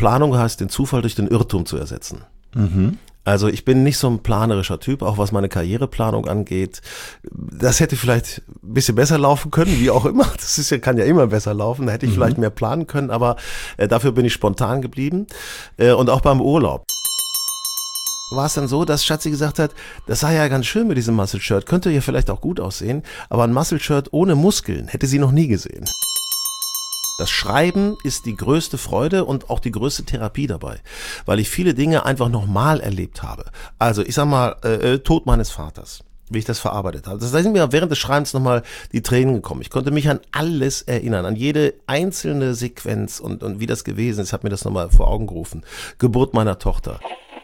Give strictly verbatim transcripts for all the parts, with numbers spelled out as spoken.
Planung heißt, den Zufall durch den Irrtum zu ersetzen. Mhm. Also ich bin nicht so ein planerischer Typ, auch was meine Karriereplanung angeht. Das hätte vielleicht ein bisschen besser laufen können, wie auch immer. Das ist ja, kann ja immer besser laufen. Da hätte ich mhm. vielleicht mehr planen können, aber äh, dafür bin ich spontan geblieben. Äh, und auch beim Urlaub war es dann so, dass Schatzi gesagt hat, das sei ja ganz schön mit diesem Muscle-Shirt, könnte ja vielleicht auch gut aussehen, aber ein Muscle-Shirt ohne Muskeln hätte sie noch nie gesehen. Das Schreiben ist die größte Freude und auch die größte Therapie dabei, weil ich viele Dinge einfach nochmal erlebt habe. Also ich sag mal, äh, Tod meines Vaters, wie ich das verarbeitet habe. Da sind mir während des Schreibens nochmal die Tränen gekommen. Ich konnte mich an alles erinnern, an jede einzelne Sequenz und, und wie das gewesen ist, hat mir das nochmal vor Augen gerufen. Geburt meiner Tochter.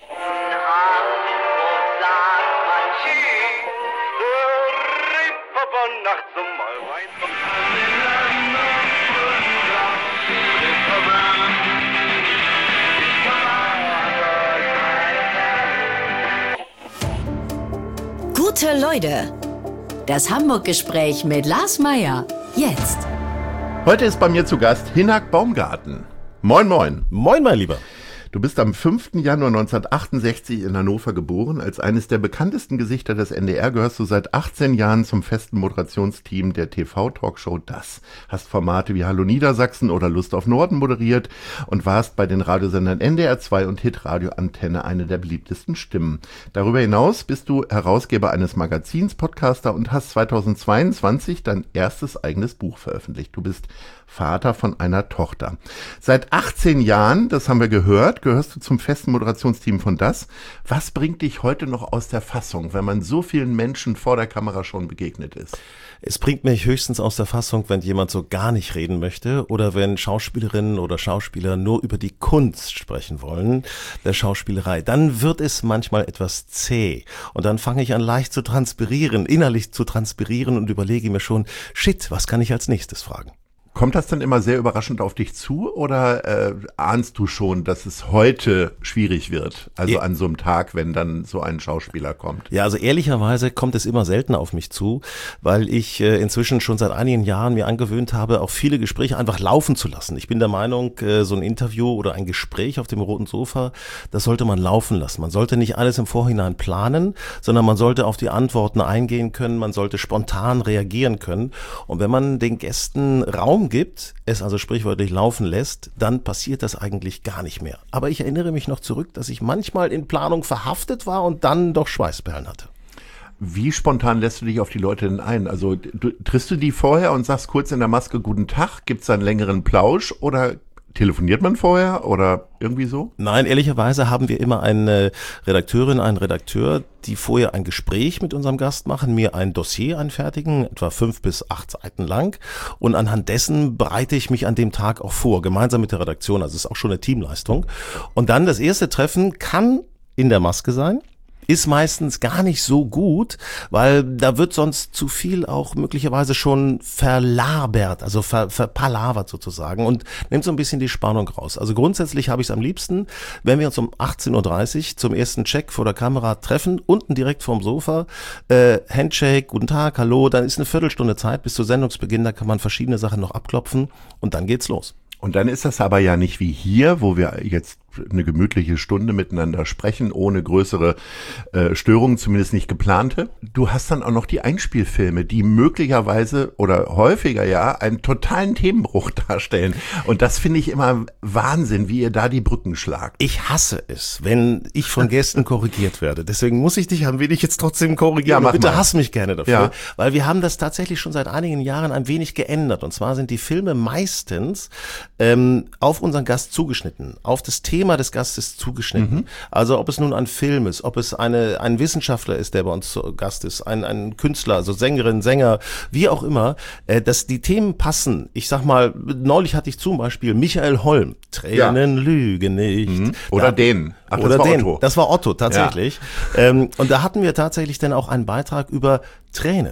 Gute Leute, das Hamburg-Gespräch mit Lars Meyer, jetzt. Heute ist bei mir zu Gast Hinak Baumgarten. Moin, moin. Moin, mein Lieber. Du bist am fünften Januar neunzehnhundertachtundsechzig in Hannover geboren. Als eines der bekanntesten Gesichter des N D R gehörst du seit achtzehn Jahren zum festen Moderationsteam der T V-Talkshow Das. Hast Formate wie Hallo Niedersachsen oder Lust auf Norden moderiert und warst bei den Radiosendern N D R zwei und Hitradio Antenne eine der beliebtesten Stimmen. Darüber hinaus bist du Herausgeber eines Magazins, Podcaster und hast zweitausendzweiundzwanzig dein erstes eigenes Buch veröffentlicht. Du bist Vater von einer Tochter. Seit achtzehn Jahren, das haben wir gehört, gehörst du zum festen Moderationsteam von Das. Was bringt dich heute noch aus der Fassung, wenn man so vielen Menschen vor der Kamera schon begegnet ist? Es bringt mich höchstens aus der Fassung, wenn jemand so gar nicht reden möchte oder wenn Schauspielerinnen oder Schauspieler nur über die Kunst sprechen wollen, der Schauspielerei. Dann wird es manchmal etwas zäh und dann fange ich an leicht zu transpirieren, innerlich zu transpirieren und überlege mir schon, shit, was kann ich als nächstes fragen? Kommt das dann immer sehr überraschend auf dich zu oder äh, ahnst du schon, dass es heute schwierig wird? Also ja. An so einem Tag, wenn dann so ein Schauspieler kommt. Ja, also ehrlicherweise kommt es immer seltener auf mich zu, weil ich äh, inzwischen schon seit einigen Jahren mir angewöhnt habe, auch viele Gespräche einfach laufen zu lassen. Ich bin der Meinung, äh, so ein Interview oder ein Gespräch auf dem roten Sofa, das sollte man laufen lassen. Man sollte nicht alles im Vorhinein planen, sondern man sollte auf die Antworten eingehen können, man sollte spontan reagieren können. Und wenn man den Gästen Raum gibt, es also sprichwörtlich laufen lässt, dann passiert das eigentlich gar nicht mehr. Aber ich erinnere mich noch zurück, dass ich manchmal in Planung verhaftet war und dann doch Schweißperlen hatte. Wie spontan lässt du dich auf die Leute denn ein? Also du, triffst du die vorher und sagst kurz in der Maske Guten Tag, gibt's da einen längeren Plausch oder telefoniert man vorher oder irgendwie so? Nein, ehrlicherweise haben wir immer eine Redakteurin, einen Redakteur, die vorher ein Gespräch mit unserem Gast machen, mir ein Dossier anfertigen, etwa fünf bis acht Seiten lang. Und anhand dessen bereite ich mich an dem Tag auch vor, gemeinsam mit der Redaktion. Also es ist auch schon eine Teamleistung. Und dann das erste Treffen kann in der Maske sein. Ist meistens gar nicht so gut, weil da wird sonst zu viel auch möglicherweise schon verlabert, also ver, verpalavert sozusagen und nimmt so ein bisschen die Spannung raus. Also grundsätzlich habe ich es am liebsten, wenn wir uns um achtzehn Uhr dreißig zum ersten Check vor der Kamera treffen, unten direkt vorm Sofa, äh, Handshake, guten Tag, hallo, dann ist eine Viertelstunde Zeit bis zu Sendungsbeginn, da kann man verschiedene Sachen noch abklopfen und dann geht's los. Und dann ist das aber ja nicht wie hier, wo wir jetzt eine gemütliche Stunde miteinander sprechen, ohne größere äh, Störungen, zumindest nicht geplante. Du hast dann auch noch die Einspielfilme, die möglicherweise oder häufiger ja einen totalen Themenbruch darstellen. Und das finde ich immer Wahnsinn, wie ihr da die Brücken schlagt. Ich hasse es, wenn ich von Gästen korrigiert werde. Deswegen muss ich dich ein wenig jetzt trotzdem korrigieren. Ja, bitte mal. Hass mich gerne dafür. Ja. Weil wir haben das tatsächlich schon seit einigen Jahren ein wenig geändert. Und zwar sind die Filme meistens ähm, auf unseren Gast zugeschnitten, auf das Thema des Gastes zugeschnitten. Mhm. Also ob es nun ein Film ist, ob es eine ein Wissenschaftler ist, der bei uns zu Gast ist, ein ein Künstler, also Sängerin, Sänger, wie auch immer, äh, dass die Themen passen. Ich sag mal, neulich hatte ich zum Beispiel Michael Holm, Tränen ja. lügen nicht. Mhm. Oder da, den. Ach, oder das war den. Otto. Das war Otto, tatsächlich. Ja. Ähm, und da hatten wir tatsächlich dann auch einen Beitrag über Tränen.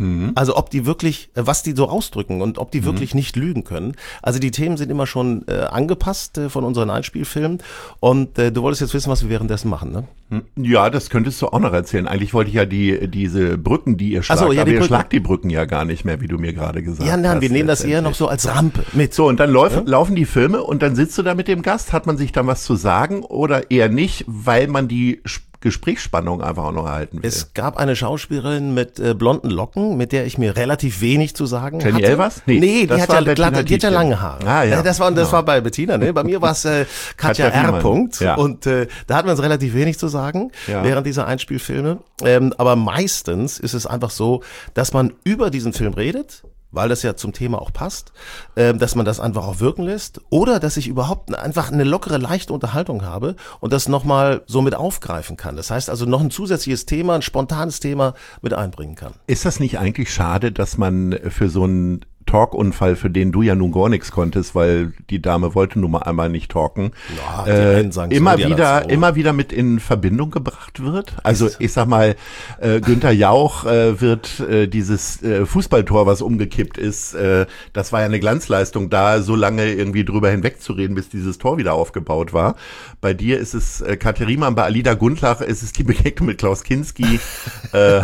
Mhm. Also ob die wirklich, was die so ausdrücken und ob die mhm. wirklich nicht lügen können. Also die Themen sind immer schon äh, angepasst äh, von unseren Einspielfilmen und äh, du wolltest jetzt wissen, was wir währenddessen machen, ne? Ja, das könntest du auch noch erzählen. Eigentlich wollte ich ja die diese Brücken, die ihr schlagt, so, ja, aber ihr Brücken. schlagt die Brücken ja gar nicht mehr, wie du mir gerade gesagt ja, nein, hast. Ja, wir nehmen das eher noch so als Rampe mit. So, und dann läuf, ja? laufen die Filme und dann sitzt du da mit dem Gast, hat man sich dann was zu sagen oder eher nicht, weil man die Gesprächsspannung einfach auch noch erhalten will. Es gab eine Schauspielerin mit äh, blonden Locken, mit der ich mir relativ wenig zu sagen Jenny hatte. Elvers? Nee, nee die, hat ja, glatt, die hat ja lange Haare. Ah, ja. Das war, das ja. war bei Bettina, ne? Bei mir war es äh, Katja, Katja R. Punkt. Ja. Und äh, da hatten wir uns relativ wenig zu sagen ja. während dieser Einspielfilme. Ähm, aber meistens ist es einfach so, dass man über diesen Film redet, weil das ja zum Thema auch passt, äh, dass man das einfach auch wirken lässt oder dass ich überhaupt einfach eine lockere, leichte Unterhaltung habe und das nochmal so mit aufgreifen kann. Das heißt also noch ein zusätzliches Thema, ein spontanes Thema mit einbringen kann. Ist das nicht eigentlich schade, dass man für so einen Talkunfall, für den du ja nun gar nichts konntest, weil die Dame wollte nun mal einmal nicht talken, ja, äh, immer so, wieder, immer wieder mit in Verbindung gebracht wird. Also ich sag mal, äh, Günther Jauch äh, wird äh, dieses äh, Fußballtor, was umgekippt ist, äh, das war ja eine Glanzleistung, da so lange irgendwie drüber hinwegzureden, bis dieses Tor wieder aufgebaut war. Bei dir ist es äh, Katja Riemann, bei Alida Gundlach ist es die Begegnung mit Klaus Kinski. äh,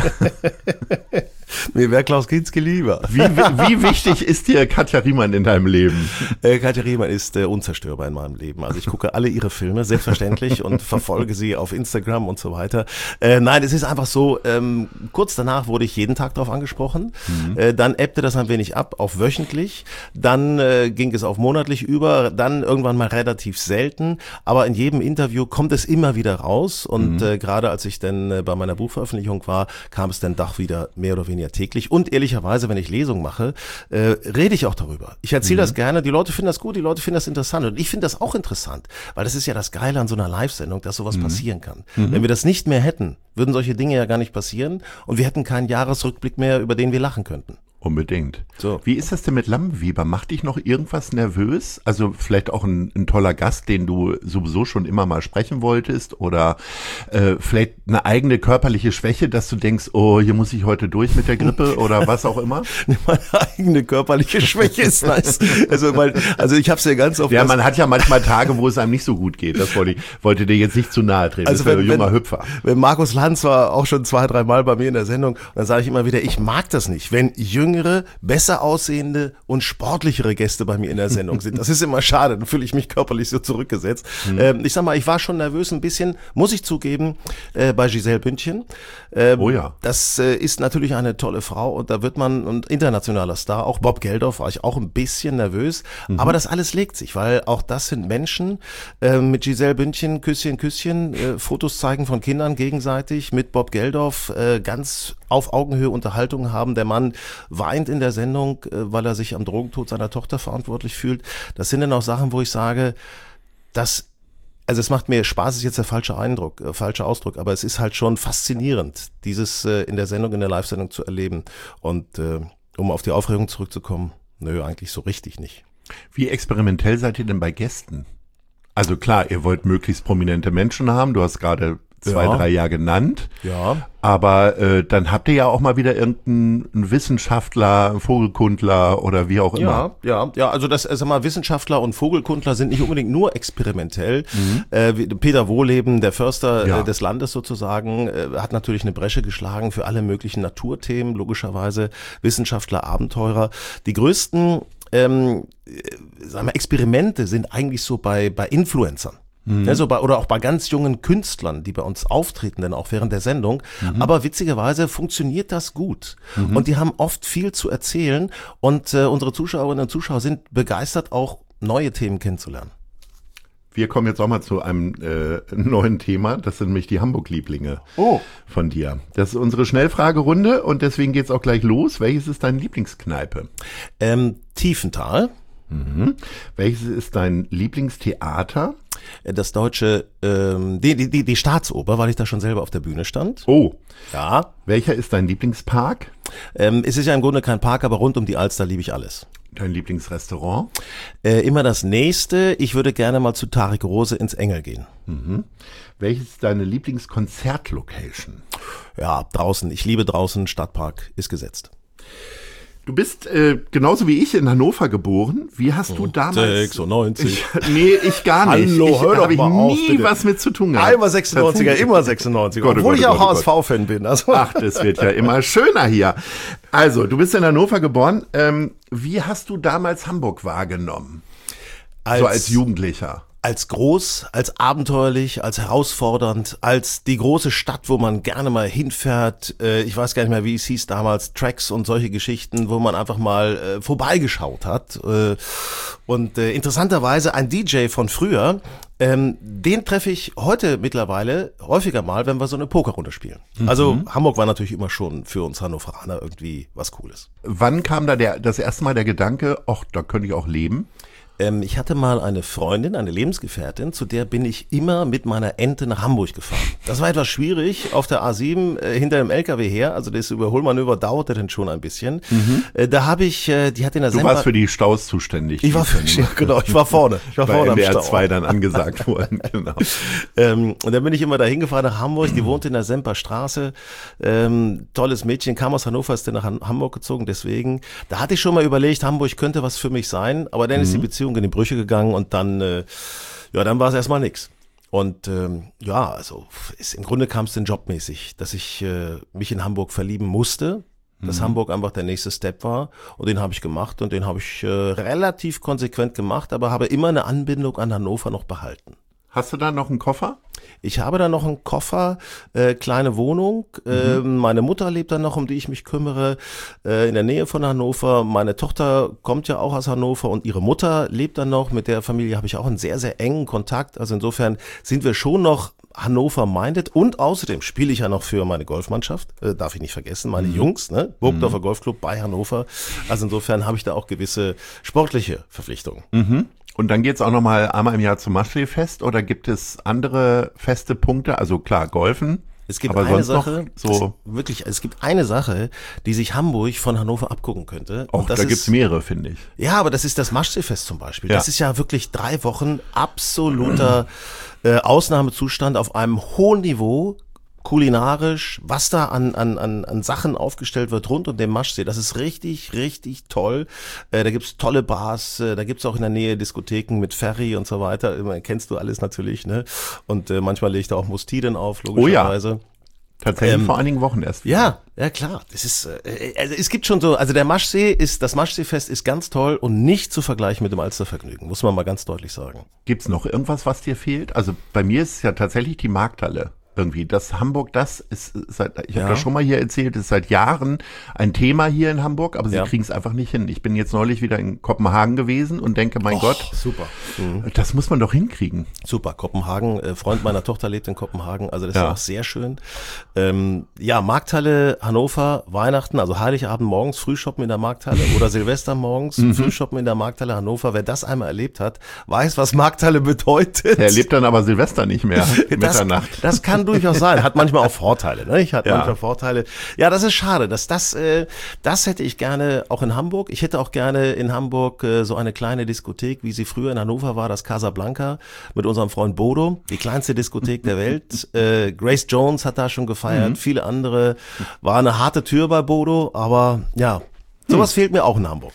Mir wäre Klaus Kinski lieber. Wie, wie, wie wichtig ist dir Katja Riemann in deinem Leben? Äh, Katja Riemann ist äh, unzerstörbar in meinem Leben. Also ich gucke alle ihre Filme, selbstverständlich, und verfolge sie auf Instagram und so weiter. Äh, nein, es ist einfach so, ähm, kurz danach wurde ich jeden Tag darauf angesprochen. Mhm. Äh, dann ebbte das ein wenig ab auf wöchentlich. Dann äh, ging es auf monatlich über. Dann irgendwann mal relativ selten. Aber in jedem Interview kommt es immer wieder raus. Und mhm. äh, gerade als ich dann äh, bei meiner Buchveröffentlichung war, kam es dann doch wieder mehr oder weniger täglich. Und ehrlicherweise, wenn ich Lesungen mache, äh, rede ich auch darüber. Ich erzähle mhm. das gerne. Die Leute finden das gut, die Leute finden das interessant. Und ich finde das auch interessant, weil das ist ja das Geile an so einer Live-Sendung, dass sowas mhm. passieren kann. Mhm. Wenn wir das nicht mehr hätten, würden solche Dinge ja gar nicht passieren und wir hätten keinen Jahresrückblick mehr, über den wir lachen könnten. Unbedingt. So. Wie ist das denn mit Lampenwieber? Macht dich noch irgendwas nervös? Also vielleicht auch ein, ein toller Gast, den du sowieso schon immer mal sprechen wolltest, oder äh, vielleicht eine eigene körperliche Schwäche, dass du denkst, oh, hier muss ich heute durch mit der Grippe oder was auch immer? Meine eigene körperliche Schwäche ist nice. Also, weil, also ich habe es ja ganz oft. Ja, man hat ja manchmal Tage, wo es einem nicht so gut geht. Das wollte ich, wollte dir jetzt nicht zu nahe treten. Also das ist wenn, ja ein junger wenn, Hüpfer. Wenn Markus Lanz war auch schon zwei, drei Mal bei mir in der Sendung, und dann sage ich immer wieder, ich mag das nicht, wenn jüngere, besser aussehende und sportlichere Gäste bei mir in der Sendung sind. Das ist immer schade, dann fühle ich mich körperlich so zurückgesetzt. Mhm. Ähm, ich sag mal, ich war schon nervös ein bisschen, muss ich zugeben, äh, bei Giselle Bündchen. Ähm, oh ja. Das äh, ist natürlich eine tolle Frau und da wird man, und internationaler Star, auch Bob Geldof, war ich auch ein bisschen nervös, mhm. aber das alles legt sich, weil auch das sind Menschen, äh, mit Giselle Bündchen, Küsschen, Küsschen, äh, Fotos zeigen von Kindern gegenseitig, mit Bob Geldof äh, ganz auf Augenhöhe Unterhaltung haben. Der Mann weint in der Sendung, weil er sich am Drogentod seiner Tochter verantwortlich fühlt. Das sind dann auch Sachen, wo ich sage, dass, also es macht mir Spaß, ist jetzt der falsche Eindruck, äh, falscher Ausdruck, aber es ist halt schon faszinierend, dieses äh, in der Sendung, in der Live-Sendung zu erleben. Und äh, um auf die Aufregung zurückzukommen, nö, eigentlich so richtig nicht. Wie experimentell seid ihr denn bei Gästen? Also klar, ihr wollt möglichst prominente Menschen haben, du hast gerade zwei, ja. drei Jahre genannt. Ja. Aber äh, dann habt ihr ja auch mal wieder irgendeinen Wissenschaftler, einen Vogelkundler oder wie auch immer. Ja, ja, ja. Also das, sag mal, Wissenschaftler und Vogelkundler sind nicht unbedingt nur experimentell. Mhm. Äh, Peter Wohleben, der Förster ja. äh, des Landes sozusagen, äh, hat natürlich eine Bresche geschlagen für alle möglichen Naturthemen, logischerweise Wissenschaftler, Abenteurer. Die größten ähm, sagen wir, Experimente sind eigentlich so bei bei Influencern. Mhm. Also bei, oder auch bei ganz jungen Künstlern, die bei uns auftreten, denn auch während der Sendung. Mhm. Aber witzigerweise funktioniert das gut. Mhm. Und die haben oft viel zu erzählen. Und äh, unsere Zuschauerinnen und Zuschauer sind begeistert, auch neue Themen kennenzulernen. Wir kommen jetzt auch mal zu einem äh, neuen Thema. Das sind nämlich die Hamburg-Lieblinge oh. von dir. Das ist unsere Schnellfragerunde und deswegen geht's auch gleich los. Welches ist deine Lieblingskneipe? Ähm, Tiefenthal. Mhm. Welches ist dein Lieblingstheater? Das deutsche, ähm, die, die, die Staatsoper, weil ich da schon selber auf der Bühne stand. Oh. Ja. Welcher ist dein Lieblingspark? Ähm, es ist ja im Grunde kein Park, aber rund um die Alster liebe ich alles. Dein Lieblingsrestaurant? Äh, immer das nächste. Ich würde gerne mal zu Tarek Rose ins Engel gehen. Mhm. Welches ist deine Lieblingskonzertlocation? Ja, draußen. Ich liebe draußen. Stadtpark ist gesetzt. Du bist äh, genauso wie ich in Hannover geboren. Wie hast du damals... sechsundneunzig. Ich, nee, ich gar nicht. Hallo, ich, hör doch hab ich mal nie auf, bitte. was mit zu tun gehabt. Einmal sechsundneunziger, immer sechsundneunziger. Gott, oh obwohl Gott, ich oh auch Gott, H S V-Fan bin. Also. Ach, das wird ja immer schöner hier. Also, du bist in Hannover geboren. Ähm, wie hast du damals Hamburg wahrgenommen? Als, so als Jugendlicher. Als groß, als abenteuerlich, als herausfordernd, als die große Stadt, wo man gerne mal hinfährt. Äh, ich weiß gar nicht mehr, wie es hieß damals, Tracks und solche Geschichten, wo man einfach mal äh, vorbeigeschaut hat. Äh, und äh, interessanterweise ein D J von früher, ähm, den treffe ich heute mittlerweile häufiger mal, wenn wir so eine Pokerrunde spielen. Mhm. Also Hamburg war natürlich immer schon für uns Hannoveraner irgendwie was Cooles. Wann kam da der, das erste Mal der Gedanke, ach, da könnte ich auch leben? Ähm, ich hatte mal eine Freundin, eine Lebensgefährtin, zu der bin ich immer mit meiner Ente nach Hamburg gefahren. Das war etwas schwierig auf der A sieben äh, hinter dem L K W her, also das Überholmanöver dauerte dann schon ein bisschen. Mhm. Äh, da habe ich, äh, die hat in der Du Semper warst für die Staus zuständig. Ich war für, ja, genau, ich war vorne. Ich war bei vorne N D R am Stau. zwei dann angesagt worden, genau. ähm, und dann bin ich immer dahin gefahren nach Hamburg, die wohnte in der Semperstraße, ähm, tolles Mädchen, kam aus Hannover, ist dann nach Hamburg gezogen, deswegen, da hatte ich schon mal überlegt, Hamburg könnte was für mich sein, aber dann mhm. ist die Beziehung in die Brüche gegangen und dann, äh, ja, dann war es erstmal nix. Und ähm, ja, also ist, im Grunde kam es dann jobmäßig, dass ich äh, mich in Hamburg verlieben musste, dass mhm. Hamburg einfach der nächste Step war und den habe ich gemacht und den habe ich äh, relativ konsequent gemacht, aber habe immer eine Anbindung an Hannover noch behalten. Hast du da noch einen Koffer? Ich habe da noch einen Koffer, äh, kleine Wohnung. Mhm. Äh, meine Mutter lebt da noch, um die ich mich kümmere, äh, in der Nähe von Hannover. Meine Tochter kommt ja auch aus Hannover und ihre Mutter lebt da noch. Mit der Familie habe ich auch einen sehr, sehr engen Kontakt. Also insofern sind wir schon noch Hannover-minded und außerdem spiele ich ja noch für meine Golfmannschaft, äh, darf ich nicht vergessen, meine mhm. Jungs, ne? Burgdorfer mhm. Golfclub bei Hannover. Also insofern habe ich da auch gewisse sportliche Verpflichtungen. Mhm. Und dann geht's auch nochmal einmal im Jahr zum Maschsee-Fest oder gibt es andere feste Punkte? Also klar, Golfen. Es gibt aber eine sonst Sache, noch so es, wirklich, es gibt eine Sache, die sich Hamburg von Hannover abgucken könnte. Auch und das da ist, gibt's mehrere, finde ich. Ja, aber das ist das Maschsee-Fest zum Beispiel. Ja. Das ist ja wirklich drei Wochen absoluter äh, Ausnahmezustand auf einem hohen Niveau. Kulinarisch, was da an, an, an, an Sachen aufgestellt wird rund um den Maschsee, das ist richtig, richtig toll. Äh, da gibt's tolle Bars, äh, da gibt's auch in der Nähe Diskotheken mit Ferry und so weiter. Immer, kennst du alles natürlich, ne? Und äh, manchmal lege ich da auch Mustiden auf, logischerweise. Oh ja. Tatsächlich Ähm, vor einigen Wochen erst. Ja, ja klar. Das ist, äh, also es gibt schon so, also der Maschsee ist, das Maschseefest ist ganz toll und nicht zu vergleichen mit dem Alstervergnügen, muss man mal ganz deutlich sagen. Gibt's noch irgendwas, was dir fehlt? Also bei mir ist es ja tatsächlich die Markthalle. Irgendwie, das Hamburg, das ist seit, ich habe Ja. das schon mal hier erzählt, ist seit Jahren ein Thema hier in Hamburg, aber sie Ja. kriegen es einfach nicht hin. Ich bin jetzt neulich wieder in Kopenhagen gewesen und denke, mein Och, Gott, super. Mhm. das muss man doch hinkriegen. Super, Kopenhagen, äh, Freund meiner Tochter lebt in Kopenhagen, also das Ja. ist auch sehr schön. Ähm, ja, Markthalle, Hannover, Weihnachten, also Heiligabend morgens Frühshoppen in der Markthalle oder Silvester morgens Mhm. Frühshoppen in der Markthalle Hannover. Wer das einmal erlebt hat, weiß, was Markthalle bedeutet. Er erlebt dann aber Silvester nicht mehr, Das, Mitternacht. das kann durchaus sein. Hat manchmal auch Vorteile. Ne? Ich hatte Ja. manchmal Vorteile. Ja, das ist schade. Das, das, äh, das hätte ich gerne auch in Hamburg. Ich hätte auch gerne in Hamburg äh, so eine kleine Diskothek, wie sie früher in Hannover war, das Casablanca, mit unserem Freund Bodo. Die kleinste Diskothek der Welt. Äh, Grace Jones hat da schon gefeiert. Mhm. Viele andere. War eine harte Tür bei Bodo. Aber ja, sowas mhm. fehlt mir auch in Hamburg.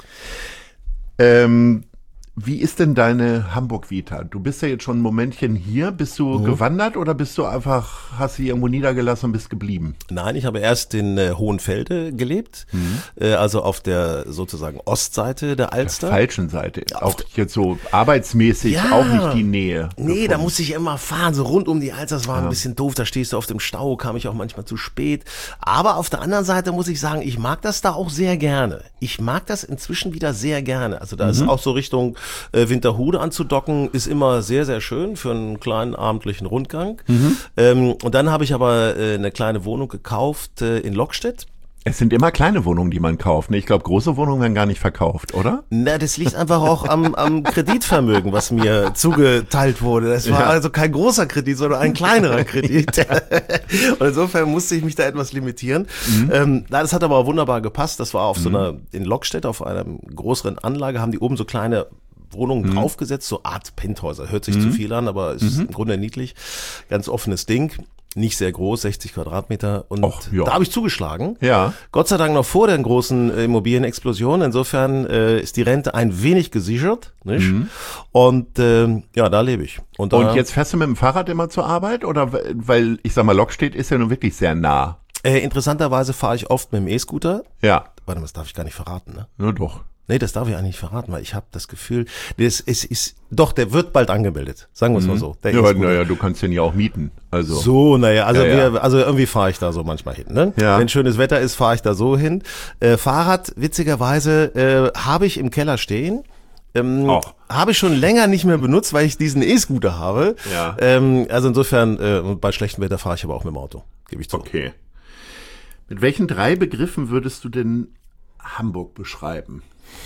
Ähm, wie ist denn deine Hamburg-Vita? Du bist ja jetzt schon ein Momentchen hier. Bist du mhm. gewandert oder bist du einfach, hast sie irgendwo niedergelassen und bist geblieben? Nein, ich habe erst in äh, Hohenfelde gelebt, mhm. äh, also auf der sozusagen Ostseite der Alster. Der falschen Seite. Ja, auch jetzt so arbeitsmäßig ja, auch nicht die Nähe. Nee, gefunden. Da musste ich immer fahren, so rund um die Alster. Das war ja. ein bisschen doof, da stehst du auf dem Stau, kam ich auch manchmal zu spät. Aber auf der anderen Seite muss ich sagen, ich mag das da auch sehr gerne. Ich mag das inzwischen wieder sehr gerne. Also da mhm. ist auch so Richtung äh, Winterhude anzudocken, ist immer sehr, sehr schön für einen kleinen abendlichen Rundgang. Mhm. Ähm, und dann habe ich aber äh, eine kleine Wohnung gekauft äh, in Lockstedt. Es sind immer kleine Wohnungen, die man kauft. Ne? Ich glaube, große Wohnungen werden gar nicht verkauft, oder? Na, das liegt einfach auch am, am Kreditvermögen, was mir zugeteilt wurde. Das war ja. also kein großer Kredit, sondern ein kleinerer Kredit. Und insofern musste ich mich da etwas limitieren. Mhm. Ähm, na, das hat aber auch wunderbar gepasst. Das war auf mhm. so einer, in Lockstedt, auf einer größeren Anlage, haben die oben so kleine Wohnungen mhm. draufgesetzt, so Art Penthäuser. Hört sich mhm. zu viel an, aber es ist mhm. im Grunde niedlich. Ganz offenes Ding. nicht sehr groß, sechzig Quadratmeter. Und Och, ja. da habe ich zugeschlagen. Ja. Gott sei Dank noch vor der großen Immobilienexplosion. Insofern äh, ist die Rente ein wenig gesichert. Nicht? Mhm. Und äh, ja, da lebe ich. Und, da, Und jetzt fährst du mit dem Fahrrad immer zur Arbeit? Oder weil, ich sag mal, Lockstedt ist ja nun wirklich sehr nah. Äh, interessanterweise fahre ich oft mit dem E-Scooter. Ja. Warte mal, das darf ich gar nicht verraten, ne? Ja, doch. Nee, das darf ich eigentlich nicht verraten, weil ich habe das Gefühl, das ist, ist, doch, der wird bald angemeldet, sagen wir es mal so. Der Ja, naja, du kannst den ja auch mieten. Also. So, naja, also, Ja, ja. wir, also irgendwie fahre ich da so manchmal hin. Ne? Ja. Wenn schönes Wetter ist, fahre ich da so hin. Äh, Fahrrad, witzigerweise, äh, habe ich im Keller stehen. Ähm, Auch. Habe ich schon länger nicht mehr benutzt, weil ich diesen E-Scooter habe. Ja. Ähm, also insofern, äh, bei schlechtem Wetter fahre ich aber auch mit dem Auto, gebe ich zu. Okay. Mit welchen drei Begriffen würdest du denn Hamburg beschreiben?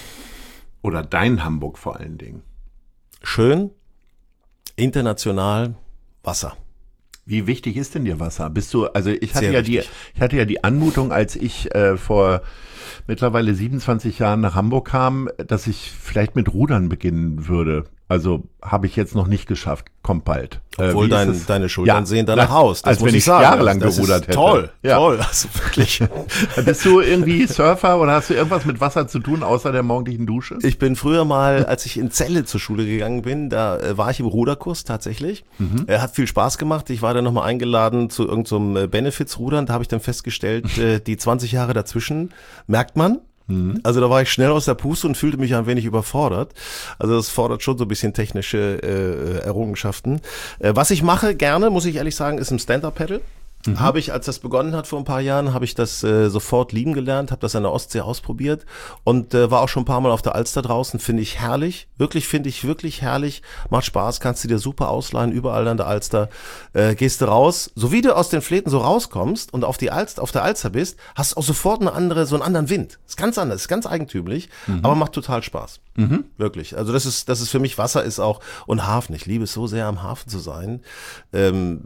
Oder dein Hamburg vor allen Dingen? Schön, international, Wasser. Wie wichtig ist denn dir Wasser? Bist du, also ich hatte Sehr ja die, wichtig. ich hatte ja die Anmutung, als ich äh, vor mittlerweile siebenundzwanzig Jahren nach Hamburg kam, dass ich vielleicht mit Rudern beginnen würde. Also habe ich jetzt noch nicht geschafft. Kommt bald. Äh, Obwohl wie ist dein, es? deine Schultern Ja, sehen danach na, aus. Das als muss wenn ich ich sagen. jahrelang das gerudert ist hätte. Toll, Ja. toll. Also wirklich. Bist du irgendwie Surfer oder hast du irgendwas mit Wasser zu tun, außer der morgendlichen Dusche? Ich bin früher mal, als ich in Celle zur Schule gegangen bin, da äh, war ich im Ruderkurs tatsächlich. Mhm. Äh, hat viel Spaß gemacht. Ich war dann nochmal eingeladen zu irgendeinem so Benefits-Rudern. Da habe ich dann festgestellt, äh, die zwanzig Jahre dazwischen merkt man. Mhm. Also da war ich schnell aus der Puste und fühlte mich ein wenig überfordert. Also das fordert schon so ein bisschen technische äh, Errungenschaften. Äh, was ich mache gerne, muss ich ehrlich sagen, ist ein Stand-Up-Paddle. Mhm. Habe ich, als das begonnen hat vor ein paar Jahren, habe ich das äh, sofort lieben gelernt, habe das an der Ostsee ausprobiert und äh, war auch schon ein paar Mal auf der Alster draußen, finde ich herrlich, wirklich finde ich wirklich herrlich, macht Spaß, kannst du dir super ausleihen, überall an der Alster, äh, gehst du raus, so wie du aus den Fläten so rauskommst und auf die Alster, auf der Alster bist, hast du auch sofort eine andere, so einen anderen Wind, ist ganz anders, ist ganz eigentümlich, mhm. aber macht total Spaß, mhm. wirklich, also das ist, das ist für mich, Wasser ist auch, und Hafen, ich liebe es so sehr am Hafen zu sein, ähm,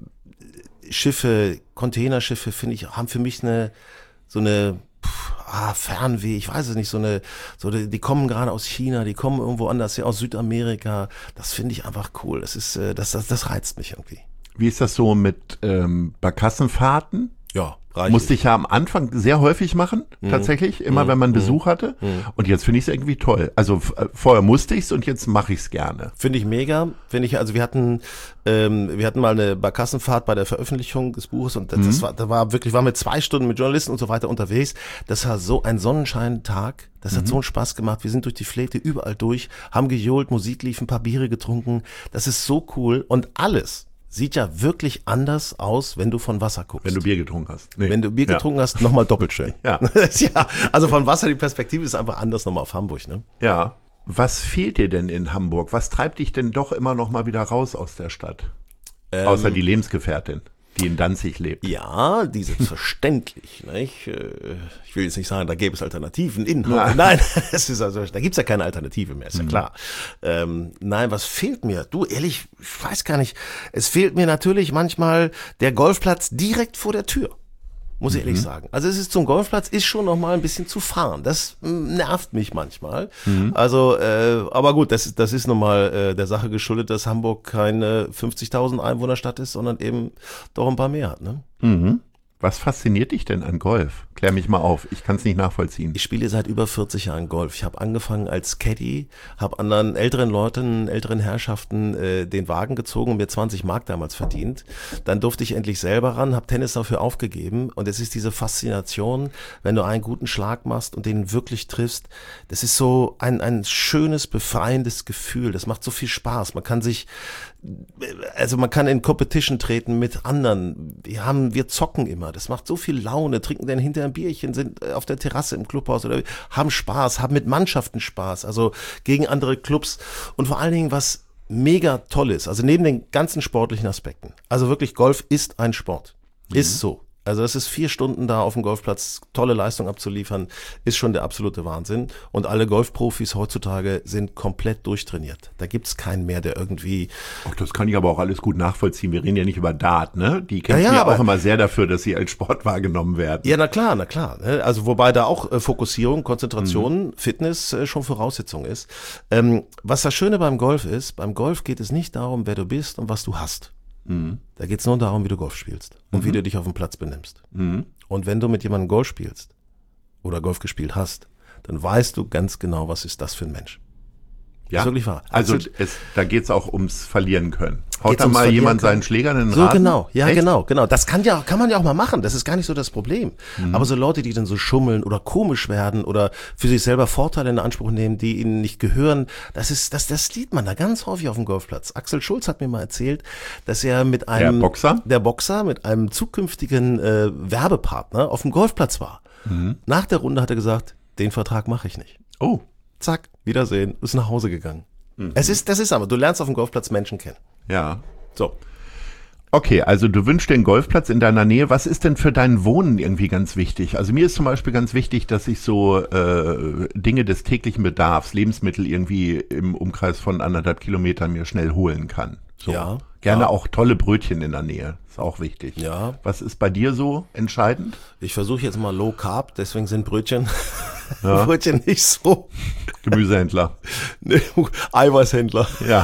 Schiffe, Containerschiffe, finde ich, haben für mich eine, so eine, pff, ah, Fernweh, ich weiß es nicht, so eine, so die, die kommen gerade aus China, die kommen irgendwo anders her, aus Südamerika, das finde ich einfach cool, das ist, äh, das, das, das reizt mich irgendwie. Wie ist das so mit ähm, Barkassenfahrten? Ja, reicht. Musste ich ja am Anfang sehr häufig machen, mhm. tatsächlich, immer mhm. wenn man Besuch hatte. Mhm. Und jetzt finde ich es irgendwie toll. Also f- vorher musste ich es und jetzt mache ich es gerne. Finde ich mega. Finde ich, also wir hatten, ähm, wir hatten mal eine Barkassenfahrt bei der Veröffentlichung des Buches und das, mhm. das war, da war wirklich, waren wir zwei Stunden mit Journalisten und so weiter unterwegs. Das war so ein Sonnenscheintag. Das hat mhm. so einen Spaß gemacht. Wir sind durch die Fläche überall durch, haben gejohlt, Musik lief, ein paar Biere getrunken. Das ist so cool und alles sieht ja wirklich anders aus, wenn du von Wasser guckst. Wenn du Bier getrunken hast. Nee. Wenn du Bier getrunken ja. hast, nochmal doppelt schön. Ja. ja. Also von Wasser, die Perspektive ist einfach anders nochmal auf Hamburg, ne? Ja. Was fehlt dir denn in Hamburg? Was treibt dich denn doch immer noch mal wieder raus aus der Stadt? Ähm, Außer die Lebensgefährtin, die in Danzig lebt. Ja, die selbstverständlich. Nicht? Ich will jetzt nicht sagen, da gäbe es Alternativen in Hamburg. Nein, es ist also, da gibt's ja keine Alternative mehr, ist ja klar. Ähm, nein, was fehlt mir? Du, ehrlich, ich weiß gar nicht. Es fehlt mir natürlich manchmal der Golfplatz direkt vor der Tür. Muss ich mhm. ehrlich sagen. Also es ist zum Golfplatz, ist schon noch mal ein bisschen zu fahren. Das m, nervt mich manchmal. Mhm. Also, äh, aber gut, das, das ist nochmal äh, der Sache geschuldet, dass Hamburg keine fünfzigtausend Einwohnerstadt ist, sondern eben doch ein paar mehr hat. Ne? Mhm. Was fasziniert dich denn an Golf? Klär mich mal auf, ich kann es nicht nachvollziehen. Ich spiele seit über vierzig Jahren Golf. Ich habe angefangen als Caddy, habe anderen älteren Leuten, älteren Herrschaften äh, den Wagen gezogen und mir zwanzig Mark damals verdient. Dann durfte ich endlich selber ran, habe Tennis dafür aufgegeben und es ist diese Faszination, wenn du einen guten Schlag machst und den wirklich triffst. Das ist so ein, ein schönes, befreiendes Gefühl. Das macht so viel Spaß. Man kann sich, also man kann in Competition treten mit anderen. Wir haben, wir zocken immer. Das macht so viel Laune, trinken dann hinterher ein Bierchen, sind auf der Terrasse im Clubhaus oder haben Spaß, haben mit Mannschaften Spaß, also gegen andere Clubs und vor allen Dingen was mega toll ist, also neben den ganzen sportlichen Aspekten. Also wirklich, Golf ist ein Sport. Mhm. Ist so. Also das ist vier Stunden da auf dem Golfplatz, tolle Leistung abzuliefern, ist schon der absolute Wahnsinn. Und alle Golfprofis heutzutage sind komplett durchtrainiert. Da gibt's keinen mehr, der irgendwie... Ach, das kann ich aber auch alles gut nachvollziehen. Wir reden ja nicht über Dart, ne? Die kämpfen ja, ja, ja auch immer sehr dafür, dass sie als Sport wahrgenommen werden. Ja, na klar, na klar. Also wobei da auch äh, Fokussierung, Konzentration, mhm. Fitness äh, schon Voraussetzung ist. Ähm, was das Schöne beim Golf ist, beim Golf geht es nicht darum, wer du bist und was du hast. Mhm. Da geht es nur darum, wie du Golf spielst und mhm. wie du dich auf dem Platz benimmst. Mhm. Und wenn du mit jemandem Golf spielst oder Golf gespielt hast, dann weißt du ganz genau, was ist das für ein Mensch. Ja, das ist wirklich wahr. Also, also es, da geht's auch ums Verlieren können. Haut da mal jemand seinen Schläger in den So Rasen? genau, ja Echt? genau, genau. Das kann ja, kann man ja auch mal machen. Das ist gar nicht so das Problem. Mhm. Aber so Leute, die dann so schummeln oder komisch werden oder für sich selber Vorteile in Anspruch nehmen, die ihnen nicht gehören, das ist, das, das sieht man da ganz häufig auf dem Golfplatz. Axel Schulz hat mir mal erzählt, dass er mit einem, der Boxer, der Boxer mit einem zukünftigen äh, Werbepartner auf dem Golfplatz war. Mhm. Nach der Runde hat er gesagt, den Vertrag mache ich nicht. Oh. Zack, Wiedersehen, ist nach Hause gegangen. Mhm. Es ist, das ist aber, du lernst auf dem Golfplatz Menschen kennen. Ja. So. Okay, also du wünschst dir einen Golfplatz in deiner Nähe. Was ist denn für dein Wohnen irgendwie ganz wichtig? Also mir ist zum Beispiel ganz wichtig, dass ich so äh, Dinge des täglichen Bedarfs, Lebensmittel irgendwie im Umkreis von anderthalb Kilometern mir schnell holen kann. So. Ja. Gerne ja. auch tolle Brötchen in der Nähe. Ist auch wichtig. Ja. Was ist bei dir so entscheidend? Ich versuche jetzt mal Low Carb, deswegen sind Brötchen, ja. Brötchen nicht so. Gemüsehändler. Nee, Eiweißhändler. Ja.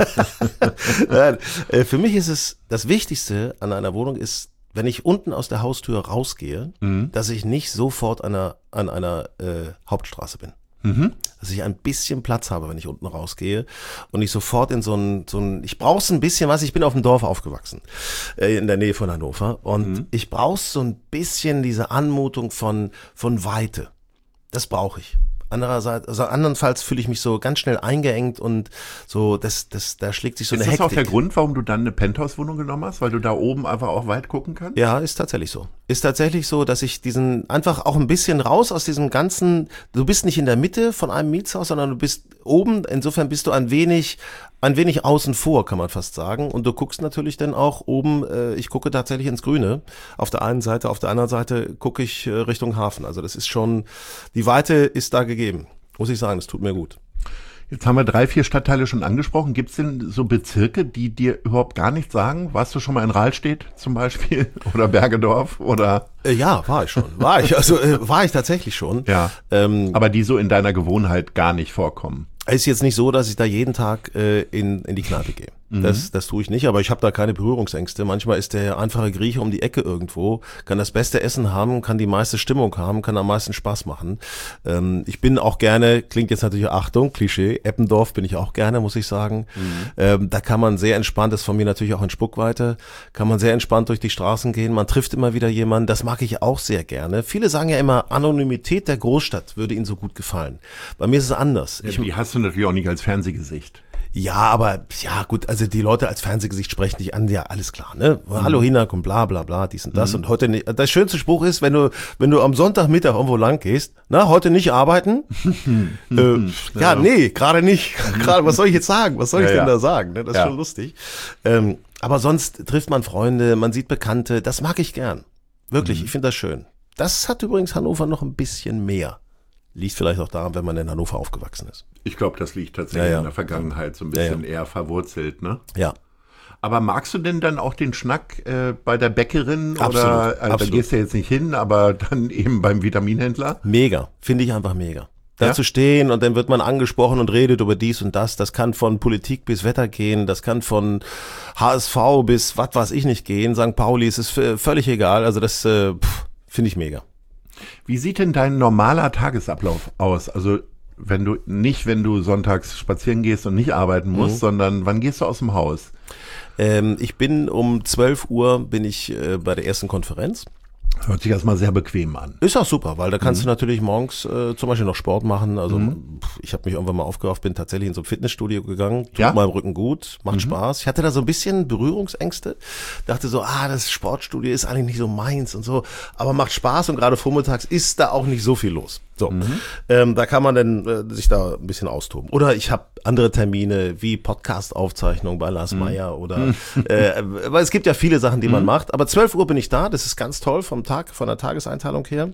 Für mich ist es, das Wichtigste an einer Wohnung ist, wenn ich unten aus der Haustür rausgehe, mhm. dass ich nicht sofort an einer, an einer äh, Hauptstraße bin. Mhm. Dass ich ein bisschen Platz habe, wenn ich unten rausgehe und ich sofort in so ein, so ein ich brauche ein bisschen was, ich bin auf dem Dorf aufgewachsen, äh, in der Nähe von Hannover und mhm. ich brauche so ein bisschen diese Anmutung von, von Weite. Das brauche ich. Andererseits, also andernfalls fühle ich mich so ganz schnell eingeengt und so, das, das, da schlägt sich so ist eine Hektik. Ist das auch der Grund, warum du dann eine Penthouse-Wohnung genommen hast? Weil du da oben einfach auch weit gucken kannst? Ja, ist tatsächlich so. Ist tatsächlich so, dass ich diesen, einfach auch ein bisschen raus aus diesem ganzen, du bist nicht in der Mitte von einem Mietshaus, sondern du bist oben, insofern bist du ein wenig, ein wenig außen vor, kann man fast sagen. Und du guckst natürlich dann auch oben, äh, ich gucke tatsächlich ins Grüne. Auf der einen Seite, auf der anderen Seite gucke ich äh, Richtung Hafen. Also das ist schon, die Weite ist da gegeben. Muss ich sagen, das tut mir gut. Jetzt haben wir drei, vier Stadtteile schon angesprochen. Gibt es denn so Bezirke, die dir überhaupt gar nichts sagen? Warst du schon mal in Rahlstedt zum Beispiel oder Bergedorf oder? Äh, ja, war ich schon. War ich. Also äh, war ich tatsächlich schon. Ja. Ähm, aber die so in deiner Gewohnheit gar nicht vorkommen. Es ist jetzt nicht so, dass ich da jeden Tag äh, in, in die Kneipe gehe. Mhm. Das, das tue ich nicht, aber ich habe da keine Berührungsängste. Manchmal ist der einfache Grieche um die Ecke irgendwo, kann das beste Essen haben, kann die meiste Stimmung haben, kann am meisten Spaß machen. Ähm, ich bin auch gerne, klingt jetzt natürlich, Achtung, Klischee, Eppendorf bin ich auch gerne, muss ich sagen. Mhm. Ähm, da kann man sehr entspannt, das ist von mir natürlich auch in Spuckweite, kann man sehr entspannt durch die Straßen gehen, man trifft immer wieder jemanden, das mag ich auch sehr gerne. Viele sagen ja immer, Anonymität der Großstadt würde ihnen so gut gefallen. Bei mir ist es anders. Ja, ich, die hast du natürlich auch nicht als Fernsehgesicht. Ja, aber, ja gut, also die Leute als Fernsehgesicht sprechen dich an, ja, alles klar, ne? Mhm. Hallo Hinak und bla bla bla, dies und das mhm. und heute nicht. Der schönste Spruch ist, wenn du, wenn du am Sonntagmittag irgendwo lang gehst, na, heute nicht arbeiten? äh, ja, ja, nee, gerade nicht. Gerade, was soll ich jetzt sagen? Was soll ich ja, denn ja. da sagen? Ne? Das ist ja. schon lustig. Ähm, aber sonst trifft man Freunde, man sieht Bekannte, das mag ich gern. Wirklich, mhm. ich finde das schön. Das hat übrigens Hannover noch ein bisschen mehr. Liegt vielleicht auch daran, wenn man in Hannover aufgewachsen ist. Ich glaube, das liegt tatsächlich ja, ja. in der Vergangenheit so ein bisschen ja, ja. eher verwurzelt, ne? Ja. Aber magst du denn dann auch den Schnack äh, bei der Bäckerin? Absolut, oder also, absolut. Da gehst du jetzt nicht hin, aber dann eben beim Vitaminhändler? Mega, finde ich einfach mega. Da ja? zu stehen und dann wird man angesprochen und redet über dies und das. Das kann von Politik bis Wetter gehen, das kann von H S V bis was weiß ich nicht gehen. Sankt Pauli, es ist völlig egal. Also das äh, finde ich mega. Wie sieht denn dein normaler Tagesablauf aus? Also wenn du nicht, wenn du sonntags spazieren gehst und nicht arbeiten musst, mhm. sondern wann gehst du aus dem Haus? Ähm, ich bin um zwölf Uhr bin ich äh, bei der ersten Konferenz. Hört sich erstmal sehr bequem an. Ist auch super, weil da kannst mhm. du natürlich morgens äh, zum Beispiel noch Sport machen. Also mhm. ich habe mich irgendwann mal aufgerafft, bin tatsächlich in so ein Fitnessstudio gegangen, tut ja? meinem Rücken gut, macht mhm. Spaß. Ich hatte da so ein bisschen Berührungsängste, dachte so, ah, das Sportstudio ist eigentlich nicht so meins und so, aber macht Spaß und gerade vormittags ist da auch nicht so viel los. So, mhm. ähm, da kann man dann äh, sich da ein bisschen austoben. Oder ich habe andere Termine wie Podcast-Aufzeichnung bei Lars mhm. Meyer oder, mhm. äh, weil es gibt ja viele Sachen, die mhm. man macht. Aber zwölf Uhr bin ich da, das ist ganz toll vom Tag, von der Tageseinteilung her.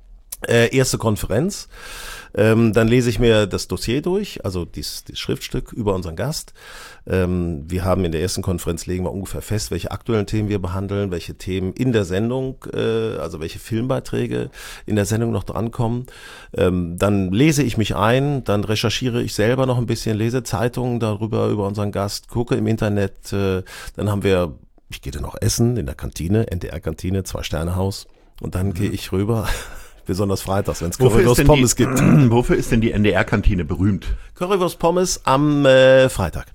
Äh, erste Konferenz. Ähm, dann lese ich mir das Dossier durch, also dieses, dieses Schriftstück über unseren Gast. Ähm, wir haben in der ersten Konferenz legen wir ungefähr fest, welche aktuellen Themen wir behandeln, welche Themen in der Sendung, äh, also welche Filmbeiträge in der Sendung noch drankommen. Ähm, dann lese ich mich ein, dann recherchiere ich selber noch ein bisschen, lese Zeitungen darüber, über unseren Gast, gucke im Internet, äh, dann haben wir ich gehe dann auch essen in der Kantine, N D R-Kantine, Zwei-Sterne-Haus. Und dann mhm. gehe ich rüber, besonders freitags, wenn es Currywurst Pommes gibt. Wofür ist denn die N D R-Kantine berühmt? Currywurst Pommes am äh, Freitag.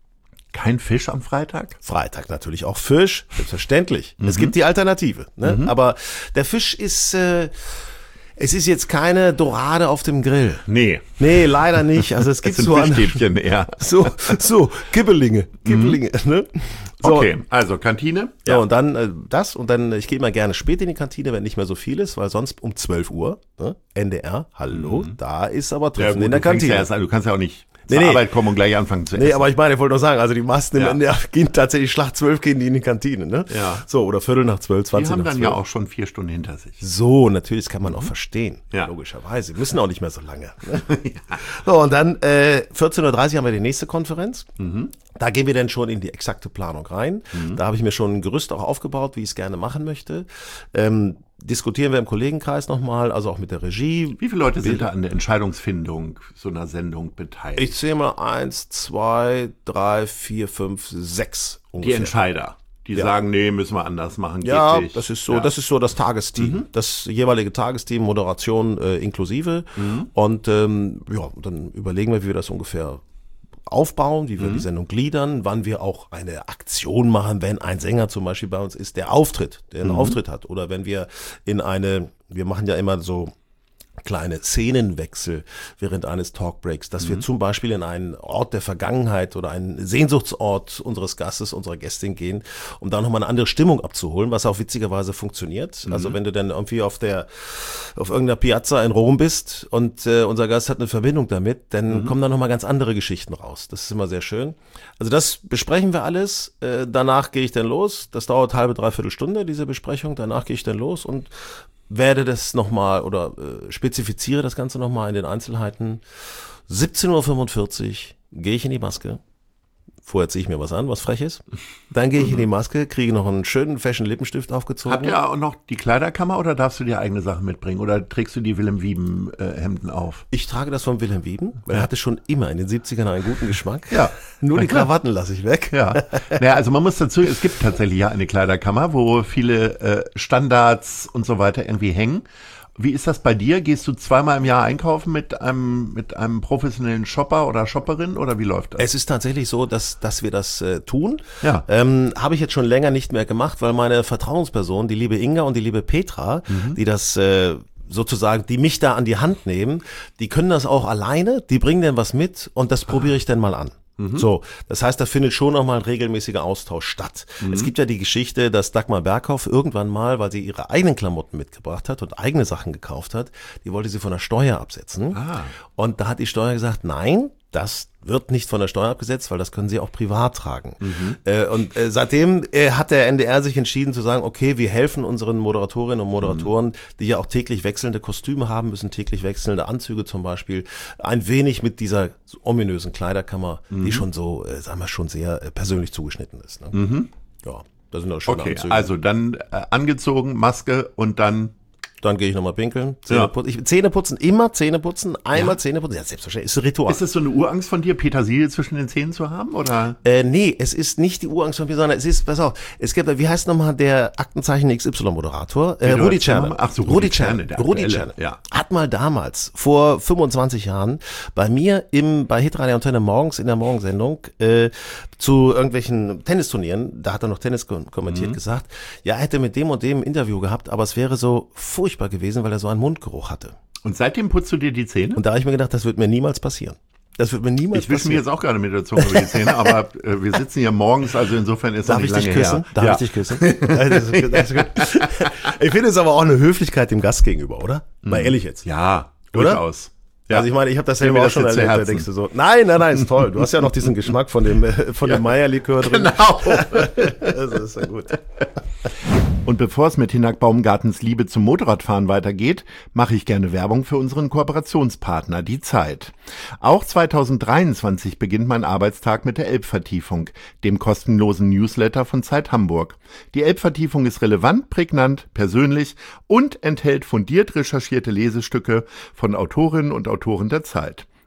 Kein Fisch am Freitag? Freitag natürlich auch Fisch, selbstverständlich. Mhm. Es gibt die Alternative. Ne? Mhm. Aber der Fisch ist, äh, es ist jetzt keine Dorade auf dem Grill. Nee. Nee, leider nicht. Also es gibt es sind so Fischstäbchen eher. So, so, Kibbelinge, Kibbelinge, mhm. ne? So. Okay, also Kantine. Ja, ja und dann äh, das und dann, ich gehe immer gerne spät in die Kantine, wenn nicht mehr so viel ist, weil sonst um zwölf Uhr, ne? N D R, hallo, mhm. da ist aber Treffen ja, gut, in der Kantine. Ja erst an, du kannst ja auch nicht Nee, zur nee. Arbeit kommen und gleich anfangen zu essen. Nee, aber ich meine, ich wollte nur sagen, also die meisten im ja. N D R gehen tatsächlich Schlacht zwölf, gehen die in die Kantine, ne? Ja. So, oder Viertel nach zwölf, zwanzig nach zwölf. Die haben dann ja auch schon vier Stunden hinter sich. So, natürlich, das kann man auch verstehen. Ja. Logischerweise. Wir müssen auch nicht mehr so lange. Ne? ja. So, und dann äh, vierzehn Uhr dreißig haben wir die nächste Konferenz. Mhm. Da gehen wir dann schon in die exakte Planung rein. Mhm. Da habe ich mir schon ein Gerüst auch aufgebaut, wie ich es gerne machen möchte. Ähm, diskutieren wir im Kollegenkreis nochmal, also auch mit der Regie. Wie viele Leute sind da an der Entscheidungsfindung so einer Sendung beteiligt? Ich zähle mal eins, zwei, drei, vier, fünf, sechs ungefähr. Die Entscheider, die ja. sagen, nee, müssen wir anders machen. Geht ja, nicht. das ist so, ja. das ist so das Tagesteam, mhm. das jeweilige Tagesteam, Moderation äh, inklusive. Mhm. Und ähm, ja, dann überlegen wir, wie wir das ungefähr aufbauen, wie wir mhm. die Sendung gliedern, wann wir auch eine Aktion machen, wenn ein Sänger zum Beispiel bei uns ist, der auftritt, der einen mhm. Auftritt hat. Oder wenn wir in eine, wir machen ja immer so kleine Szenenwechsel während eines Talkbreaks, dass mhm. wir zum Beispiel in einen Ort der Vergangenheit oder einen Sehnsuchtsort unseres Gastes, unserer Gästin gehen, um da nochmal eine andere Stimmung abzuholen, was auch witzigerweise funktioniert. Mhm. Also wenn du dann irgendwie auf der auf irgendeiner Piazza in Rom bist und äh, unser Gast hat eine Verbindung damit, dann mhm. kommen da nochmal ganz andere Geschichten raus. Das ist immer sehr schön. Also das besprechen wir alles. Äh, danach gehe ich dann los. Das dauert halbe, dreiviertel Stunde, diese Besprechung. Danach gehe ich dann los und werde das nochmal oder äh, spezifiziere das Ganze nochmal in den Einzelheiten. siebzehn Uhr fünfundvierzig gehe ich in die Maske. Vorher ziehe ich mir was an, was frech ist. Dann gehe ich in die Maske, kriege noch einen schönen Fashion Lippenstift aufgezogen. Habt ihr auch noch die Kleiderkammer oder darfst du dir eigene Sachen mitbringen? Oder trägst du die Wilhelm Wieben äh, Hemden auf? Ich trage das von Wilhelm Wieben, weil ja. er hatte schon immer in den siebzigern einen guten Geschmack. Ja. Nur die Krawatten lasse ich weg. Ja. Naja, also man muss dazu, es gibt tatsächlich ja eine Kleiderkammer, wo viele äh, Standards und so weiter irgendwie hängen. Wie ist das bei dir? Gehst du zweimal im Jahr einkaufen mit einem mit einem professionellen Shopper oder Shopperin oder wie läuft das? Es ist tatsächlich so, dass dass wir das äh, tun. Ja. Ähm, habe ich jetzt schon länger nicht mehr gemacht, weil meine Vertrauensperson, die liebe Inga und die liebe Petra, mhm. die das äh, sozusagen, die mich da an die Hand nehmen, die können das auch alleine, die bringen dann was mit und das probiere ich dann mal an. Mhm. So, das heißt, da findet schon nochmal ein regelmäßiger Austausch statt. Mhm. Es gibt ja die Geschichte, dass Dagmar Berghoff irgendwann mal, weil sie ihre eigenen Klamotten mitgebracht hat und eigene Sachen gekauft hat, die wollte sie von der Steuer absetzen. Ah. Und da hat die Steuer gesagt, nein, das wird nicht von der Steuer abgesetzt, weil das können sie auch privat tragen. Mhm. Äh, und äh, seitdem äh, hat der N D R sich entschieden zu sagen, okay, wir helfen unseren Moderatorinnen und Moderatoren, mhm. die ja auch täglich wechselnde Kostüme haben müssen, täglich wechselnde Anzüge zum Beispiel, ein wenig mit dieser ominösen Kleiderkammer, mhm. die schon so, äh, sagen wir, schon sehr äh, persönlich zugeschnitten ist. Ne? Mhm. Ja, da sind auch schöne okay, Anzüge. Also dann äh, angezogen, Maske und dann Dann gehe ich nochmal pinkeln. Zähne, ja. putzen. Ich, Zähne putzen, immer Zähne putzen, einmal ja. Zähne putzen. Ja, selbstverständlich, ist ein Ritual. Ist das so eine Urangst von dir, Petersilie zwischen den Zähnen zu haben, oder? Äh, nee, es ist nicht die Urangst von mir, sondern es ist, pass auf, es gibt, wie heißt nochmal der Aktenzeichen X Y-Moderator? Äh, Rudi Czerny. Ach so, Rudi, Rudi Czerny. Rudi Czerny. Ja. Hat mal damals, vor fünfundzwanzig Jahren, bei mir im, bei Hitradio Antenne morgens in der Morgensendung, äh, zu irgendwelchen Tennisturnieren, da hat er noch Tennis kommentiert, mhm. gesagt, ja, er hätte mit dem und dem ein Interview gehabt, aber es wäre so furchtbar gewesen, weil er so einen Mundgeruch hatte. Und seitdem putzt du dir die Zähne? Und da habe ich mir gedacht, das wird mir niemals passieren. Das wird mir niemals ich wische mir jetzt auch gerade mit der Zunge über die Zähne, aber äh, wir sitzen hier morgens, also insofern ist das nicht lange her. Darf ja. ich dich küssen? Darf ich dich küssen? Das ist gut. Ich finde es aber auch eine Höflichkeit dem Gast gegenüber, oder? Mal ehrlich jetzt. Ja, oder? Durchaus. Ja. Also ich meine, ich habe das selber auch schon erlebt, da denkst du so, nein, nein, nein, ist toll. Du hast ja noch diesen Geschmack von dem, von ja. dem Meierlikör drin. Genau. Das ist ja gut. Und bevor es mit Hinak Baumgartens Liebe zum Motorradfahren weitergeht, mache ich gerne Werbung für unseren Kooperationspartner, die Zeit. Auch zweitausenddreiundzwanzig beginnt mein Arbeitstag mit der Elbvertiefung, dem kostenlosen Newsletter von Zeit Hamburg. Die Elbvertiefung ist relevant, prägnant, persönlich und enthält fundiert recherchierte Lesestücke von Autorinnen und Autoren der Zeit.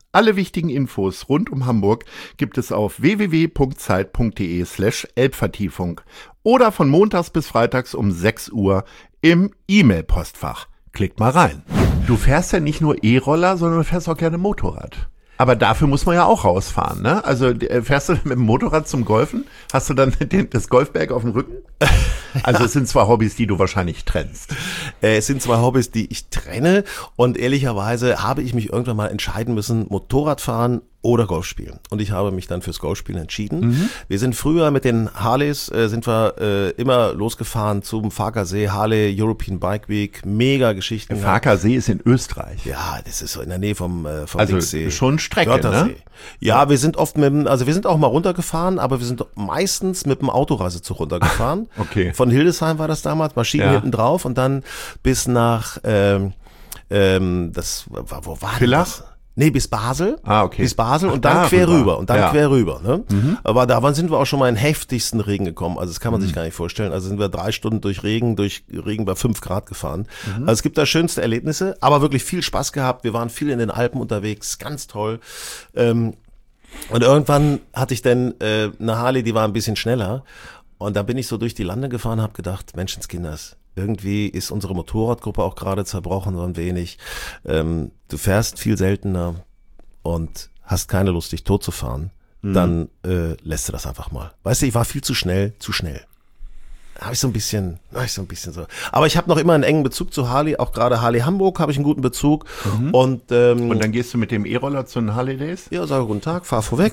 Alle wichtigen Infos rund um Hamburg gibt es auf w w w punkt zeit punkt de slash Elbvertiefung oder von montags bis freitags um sechs Uhr im E-Mail-Postfach. Klickt mal rein. Du fährst ja nicht nur E-Roller, sondern du fährst auch gerne Motorrad. Aber dafür muss man ja auch rausfahren, ne? Also fährst du mit dem Motorrad zum Golfen? Hast du dann den, das Golfbag auf dem Rücken? Also es sind zwei Hobbys, die du wahrscheinlich trennst. Äh, es sind zwei Hobbys, die ich trenne und ehrlicherweise habe ich mich irgendwann mal entscheiden müssen, Motorradfahren oder Golf spielen. Und ich habe mich dann fürs Golfspielen entschieden. Mhm. Wir sind früher mit den Harleys, äh, sind wir äh, immer losgefahren zum Farkasee, Harley European Bike Week, mega Geschichten. Der Farkasee ist in Österreich. Ja, das ist so in der Nähe vom, äh, vom also Dicksee. Schon Strecke, ne? Ja, wir sind oft mit dem, also wir sind auch mal runtergefahren, aber wir sind meistens mit dem Autoreisezug runtergefahren. Okay. Von Hildesheim war das damals, Maschinen ja. hinten drauf und dann bis nach, ähm, ähm, das, wo war Villach? das? Nee, bis Basel. Ah, okay. Bis Basel Ach, und dann quer rüber. rüber. Und dann ja. quer rüber. Ne? Mhm. Aber da sind wir auch schon mal in heftigsten Regen gekommen. Also das kann man mhm. sich gar nicht vorstellen. Also sind wir drei Stunden durch Regen, durch Regen bei fünf Grad gefahren. Mhm. Also es gibt da schönste Erlebnisse, aber wirklich viel Spaß gehabt. Wir waren viel in den Alpen unterwegs, ganz toll. Ähm, und irgendwann hatte ich dann äh, eine Harley, die war ein bisschen schneller. Und da bin ich so durch die Lande gefahren und habe gedacht, Menschenskinders, irgendwie ist unsere Motorradgruppe auch gerade zerbrochen, so ein wenig. Ähm, du fährst viel seltener und hast keine Lust, dich tot zu fahren. Mhm. Dann äh, lässt du das einfach mal. Weißt du, ich war viel zu schnell, zu schnell. Habe ich so ein bisschen, habe ich so ein bisschen so. Aber ich habe noch immer einen engen Bezug zu Harley, auch gerade Harley Hamburg habe ich einen guten Bezug. Mhm. Und ähm, und dann gehst du mit dem E-Roller zu den Harley Days? Ja, sage guten Tag, fahr vorweg.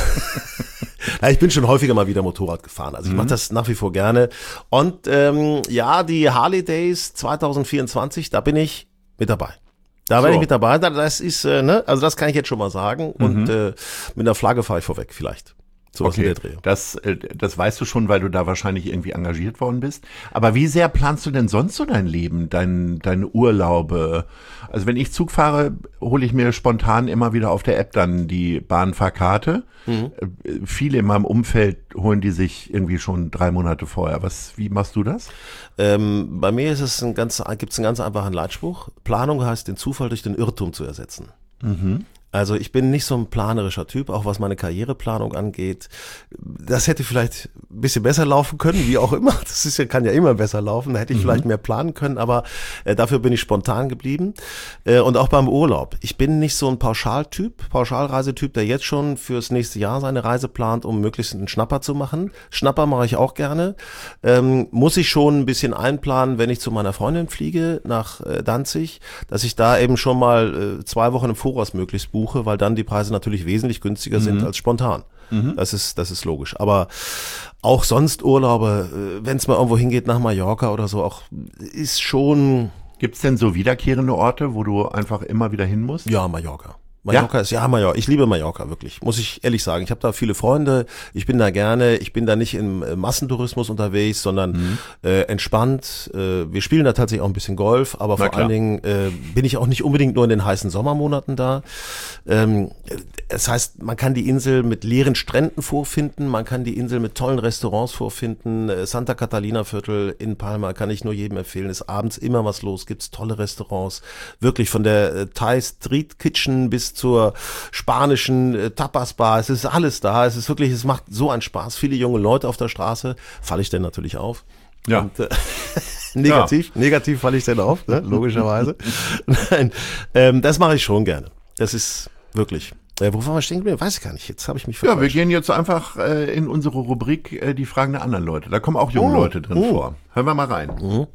Ja, ich bin schon häufiger mal wieder Motorrad gefahren, also ich mhm. mache das nach wie vor gerne. Und ähm, ja, die Harley Days zwanzig vierundzwanzig, da bin ich mit dabei. Da bin so. ich mit dabei, das ist, äh, ne, also das kann ich jetzt schon mal sagen. Mhm. Und äh, mit einer Flagge fahre ich vorweg vielleicht. Sowas okay, in der Dreh. Das, das weißt du schon, weil du da wahrscheinlich irgendwie engagiert worden bist. Aber wie sehr planst du denn sonst so dein Leben, dein, deine Urlaube? Also wenn ich Zug fahre, hole ich mir spontan immer wieder auf der App dann die Bahnfahrkarte. Mhm. Viele in meinem Umfeld holen die sich irgendwie schon drei Monate vorher. Was, wie machst du das? Ähm, bei mir ist es ein ganz, gibt's einen ganz einfachen Leitspruch. Planung heißt, den Zufall durch den Irrtum zu ersetzen. Mhm. Also ich bin nicht so ein planerischer Typ, auch was meine Karriereplanung angeht. Das hätte vielleicht ein bisschen besser laufen können, wie auch immer. Das ist ja, kann ja immer besser laufen. Da hätte ich mhm. vielleicht mehr planen können, aber äh, dafür bin ich spontan geblieben. Äh, und auch beim Urlaub. Ich bin nicht so ein Pauschaltyp, Pauschalreisetyp, der jetzt schon fürs nächste Jahr seine Reise plant, um möglichst einen Schnapper zu machen. Schnapper mache ich auch gerne. Ähm, muss ich schon ein bisschen einplanen, wenn ich zu meiner Freundin fliege nach äh, Danzig, dass ich da eben schon mal äh, zwei Wochen im Voraus möglichst buche, weil dann die Preise natürlich wesentlich günstiger sind mhm. als spontan. Mhm. Das ist, das ist logisch. Aber auch sonst Urlaube, wenn es mal irgendwo hingeht nach Mallorca oder so, auch ist schon. Gibt's denn so wiederkehrende Orte, wo du einfach immer wieder hin musst? Ja, Mallorca. Mallorca ja? ist, ja, Mallorca. Ich liebe Mallorca, wirklich. Muss ich ehrlich sagen. Ich habe da viele Freunde. Ich bin da gerne. Ich bin da nicht im Massentourismus unterwegs, sondern mhm. äh, entspannt. Äh, wir spielen da tatsächlich auch ein bisschen Golf, aber Na vor klar. allen Dingen äh, bin ich auch nicht unbedingt nur in den heißen Sommermonaten da. Ähm, das heißt, man kann die Insel mit leeren Stränden vorfinden. Man kann die Insel mit tollen Restaurants vorfinden. Santa Catalina Viertel in Palma kann ich nur jedem empfehlen. Ist abends immer was los. Gibt's tolle Restaurants. Wirklich von der äh, Thai Street Kitchen bis zur spanischen äh, Tapas-Bar. Es ist alles da. Es ist wirklich, es macht so einen Spaß. Viele junge Leute auf der Straße. Falle ich denn natürlich auf. Ja. Und, äh, negativ, ja. negativ falle ich denn auf, ne? Logischerweise. Nein, ähm, das mache ich schon gerne. Das ist wirklich. Äh, wo waren wir stehen geblieben? Weiß ich gar nicht. Jetzt habe ich mich verquatscht. Ja, wir gehen jetzt einfach äh, in unsere Rubrik äh, die Fragen der anderen Leute. Da kommen auch junge oh, Leute drin oh. vor. Hören wir mal rein. Mhm.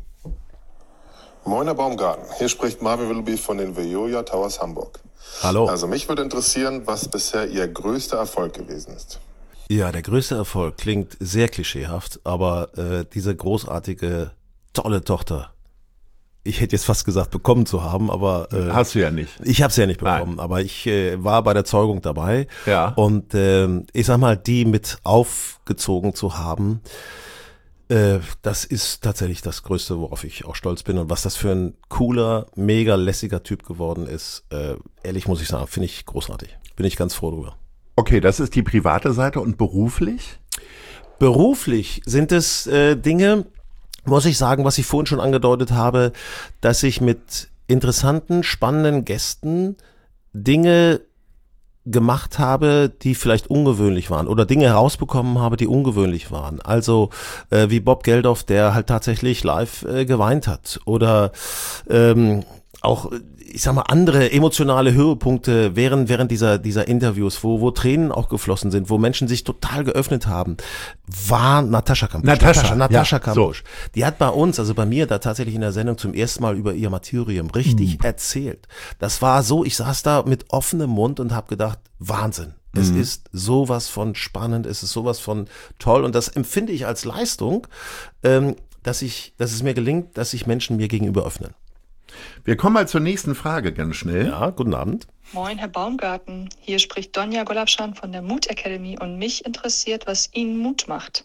Moin, Herr Baumgarten. Hier spricht Marvin Willoughby von den Veolia Towers Hamburg. Hallo. Also mich würde interessieren, was bisher Ihr größter Erfolg gewesen ist. Ja, der größte Erfolg klingt sehr klischeehaft, aber äh, diese großartige, tolle Tochter, ich hätte jetzt fast gesagt, bekommen zu haben, aber äh, hast du ja nicht. Ich habe sie ja nicht bekommen, Nein. aber ich äh, war bei der Zeugung dabei. Ja. Und äh, ich sag mal, die mit aufgezogen zu haben, äh, das ist tatsächlich das Größte, worauf ich auch stolz bin. Und was das für ein cooler, mega lässiger Typ geworden ist, äh, ehrlich muss ich sagen, finde ich großartig. Bin ich ganz froh drüber. Okay, das ist die private Seite. Und beruflich? Beruflich sind es äh, Dinge, muss ich sagen, was ich vorhin schon angedeutet habe, dass ich mit interessanten, spannenden Gästen Dinge gemacht habe, die vielleicht ungewöhnlich waren oder Dinge herausbekommen habe, die ungewöhnlich waren. Also äh, wie Bob Geldof, der halt tatsächlich live äh, geweint hat oder ähm, auch, ich sag mal, andere emotionale Höhepunkte während während dieser dieser Interviews, wo wo Tränen auch geflossen sind, wo Menschen sich total geöffnet haben, war Natascha Kampusch. Natascha, Natascha ja, Kampusch. So. Die hat bei uns, also bei mir, da tatsächlich in der Sendung zum ersten Mal über ihr Martyrium richtig mhm. erzählt. Das war so, ich saß da mit offenem Mund und habe gedacht, Wahnsinn. Es mhm. ist sowas von spannend, es ist sowas von toll und das empfinde ich als Leistung, ähm, dass ich, dass es mir gelingt, dass sich Menschen mir gegenüber öffnen. Wir kommen mal zur nächsten Frage ganz schnell. Ja, guten Abend. Moin, Herr Baumgarten. Hier spricht Donja Golabschan von der Mut Academy und mich interessiert, was Ihnen Mut macht.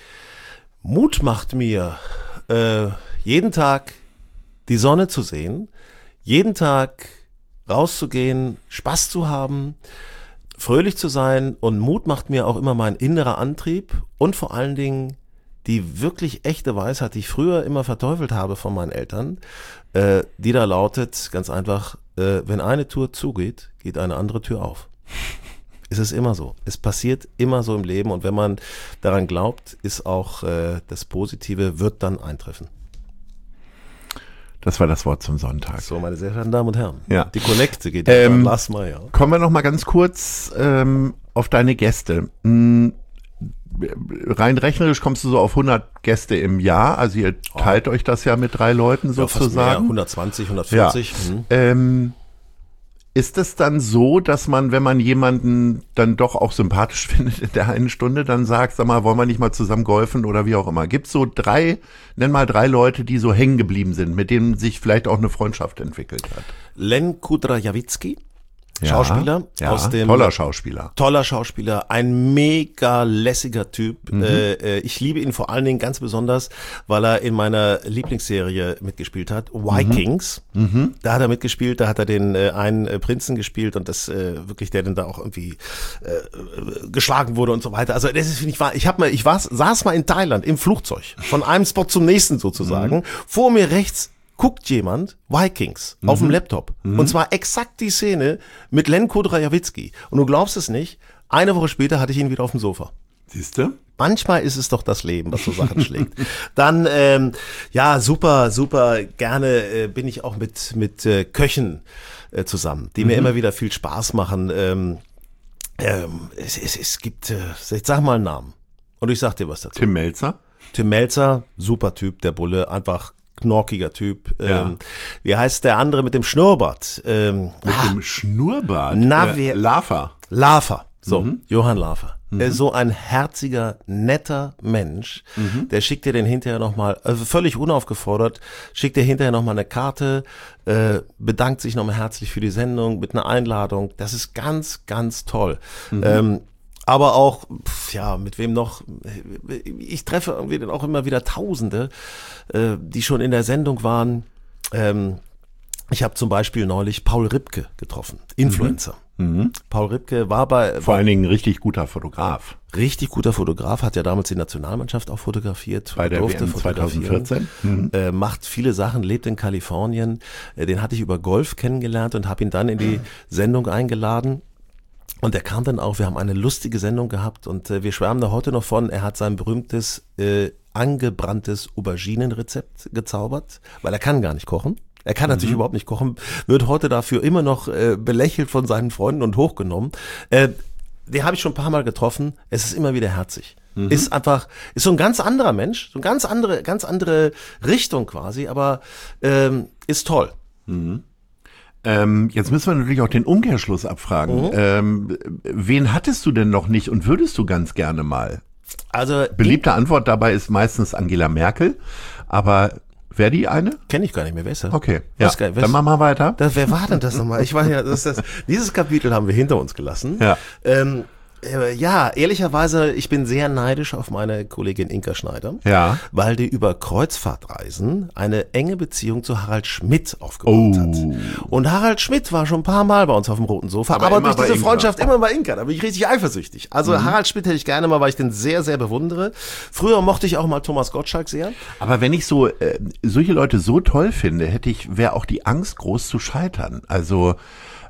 Mut macht mir, äh, jeden Tag die Sonne zu sehen, jeden Tag rauszugehen, Spaß zu haben, fröhlich zu sein, und Mut macht mir auch immer mein innerer Antrieb und vor allen Dingen die wirklich echte Weisheit, die ich früher immer verteufelt habe von meinen Eltern, äh, die da lautet, ganz einfach, äh, wenn eine Tür zugeht, geht eine andere Tür auf. Es ist immer so. Es passiert immer so im Leben, und wenn man daran glaubt, ist auch äh, das Positive wird dann eintreffen. Das war das Wort zum Sonntag. So, meine sehr verehrten Damen und Herren. Ja. Die Connecte geht ähm, an Lars Meyer. Kommen wir noch mal ganz kurz ähm, auf deine Gäste. Hm, rein rechnerisch kommst du so auf hundert Gäste im Jahr. Also ihr teilt oh. euch das ja mit drei Leuten ja, sozusagen. Fast mehr, hundertzwanzig, hundertvierzig. Ja. Mhm. Ähm, ist es dann so, dass man, wenn man jemanden dann doch auch sympathisch findet in der einen Stunde, dann sagt, sag mal, wollen wir nicht mal zusammen golfen oder wie auch immer? Gibt's so drei, nenn mal drei Leute, die so hängen geblieben sind, mit denen sich vielleicht auch eine Freundschaft entwickelt hat? Len Kudrajawitzki, Schauspieler, ja, aus dem toller Schauspieler. Toller Schauspieler, ein mega lässiger Typ. Mhm. Äh, ich liebe ihn vor allen Dingen ganz besonders, weil er in meiner Lieblingsserie mitgespielt hat, Vikings. Mhm. Da hat er mitgespielt, da hat er den äh, einen äh, Prinzen gespielt, und das äh, wirklich, der dann da auch irgendwie äh, geschlagen wurde und so weiter. Also das ist, finde ich, war, ich habe mal, ich war, saß mal in Thailand im Flugzeug, von einem Spot zum nächsten sozusagen. Mhm. Vor mir rechts guckt jemand Vikings mhm. auf dem Laptop. Mhm. Und zwar exakt die Szene mit Len Kudrajawitzki. Und du glaubst es nicht, eine Woche später hatte ich ihn wieder auf dem Sofa. Siehst du? Manchmal ist es doch das Leben, was so Sachen schlägt. Dann, ähm, ja, super, super gerne äh, bin ich auch mit mit äh, Köchen äh, zusammen, die mhm. mir immer wieder viel Spaß machen. Ähm, ähm, es, es, es gibt, äh, ich sag mal einen Namen und ich sag dir was dazu. Tim Melzer? Tim Melzer, super Typ, der Bulle, einfach knorkiger Typ. Ja. Ähm, wie heißt der andere mit dem Schnurrbart? Ähm, mit ah, dem Schnurrbart? Na, äh, wir, Lafer. Lafer. So, Mhm. Johann Lafer. Mhm. Er ist so ein herziger, netter Mensch. Mhm. Der schickt dir den hinterher nochmal, also völlig unaufgefordert, schickt dir hinterher nochmal eine Karte, äh, bedankt sich nochmal herzlich für die Sendung mit einer Einladung. Das ist ganz, ganz toll. Mhm. Ähm, aber auch, pf, ja, mit wem noch? Ich treffe irgendwie dann auch immer wieder Tausende, äh, die schon in der Sendung waren. Ähm, ich habe zum Beispiel neulich Paul Ripke getroffen, Influencer. Mhm. Paul Ripke war bei... Vor allen Dingen ein richtig guter Fotograf. Richtig guter Fotograf, hat ja damals die Nationalmannschaft auch fotografiert. Bei der W M zwanzig vierzehn. Mhm. Äh, macht viele Sachen, lebt in Kalifornien. Äh, den hatte ich über Golf kennengelernt und habe ihn dann in die Sendung eingeladen. Und er kam dann auch, wir haben eine lustige Sendung gehabt, und äh, wir schwärmen da heute noch von, er hat sein berühmtes äh, angebranntes Auberginenrezept gezaubert, weil er kann gar nicht kochen. Er kann natürlich mhm. überhaupt nicht kochen, wird heute dafür immer noch äh, belächelt von seinen Freunden und hochgenommen. Äh, den habe ich schon ein paar Mal getroffen, es ist immer wieder herzig. Mhm. Ist einfach, ist so ein ganz anderer Mensch, so eine ganz andere, ganz andere Richtung quasi, aber ähm, ist toll. Mhm. Ähm, jetzt müssen wir natürlich auch den Umkehrschluss abfragen. Mhm. Ähm, wen hattest du denn noch nicht und würdest du ganz gerne mal? Also beliebte Antwort dabei ist meistens Angela Merkel, aber wäre die eine? Kenne ich gar nicht mehr, wer ist das? Okay, ja. Was, was, dann machen wir weiter. Das, wer war denn das nochmal? Ich weiß ja, das, das, dieses Kapitel haben wir hinter uns gelassen. Ja. Ähm, äh, ja, ehrlicherweise, ich bin sehr neidisch auf meine Kollegin Inka Schneider, ja. weil die über Kreuzfahrtreisen eine enge Beziehung zu Harald Schmidt aufgebaut oh. hat. Und Harald Schmidt war schon ein paar Mal bei uns auf dem roten Sofa, aber, aber durch diese Inka. Freundschaft immer bei Inka, da bin ich richtig eifersüchtig. Also mhm. Harald Schmidt hätte ich gerne mal, weil ich den sehr, sehr bewundere. Früher mochte ich auch mal Thomas Gottschalk sehr. Aber wenn ich so äh, solche Leute so toll finde, hätte ich, wäre auch die Angst groß zu scheitern. Also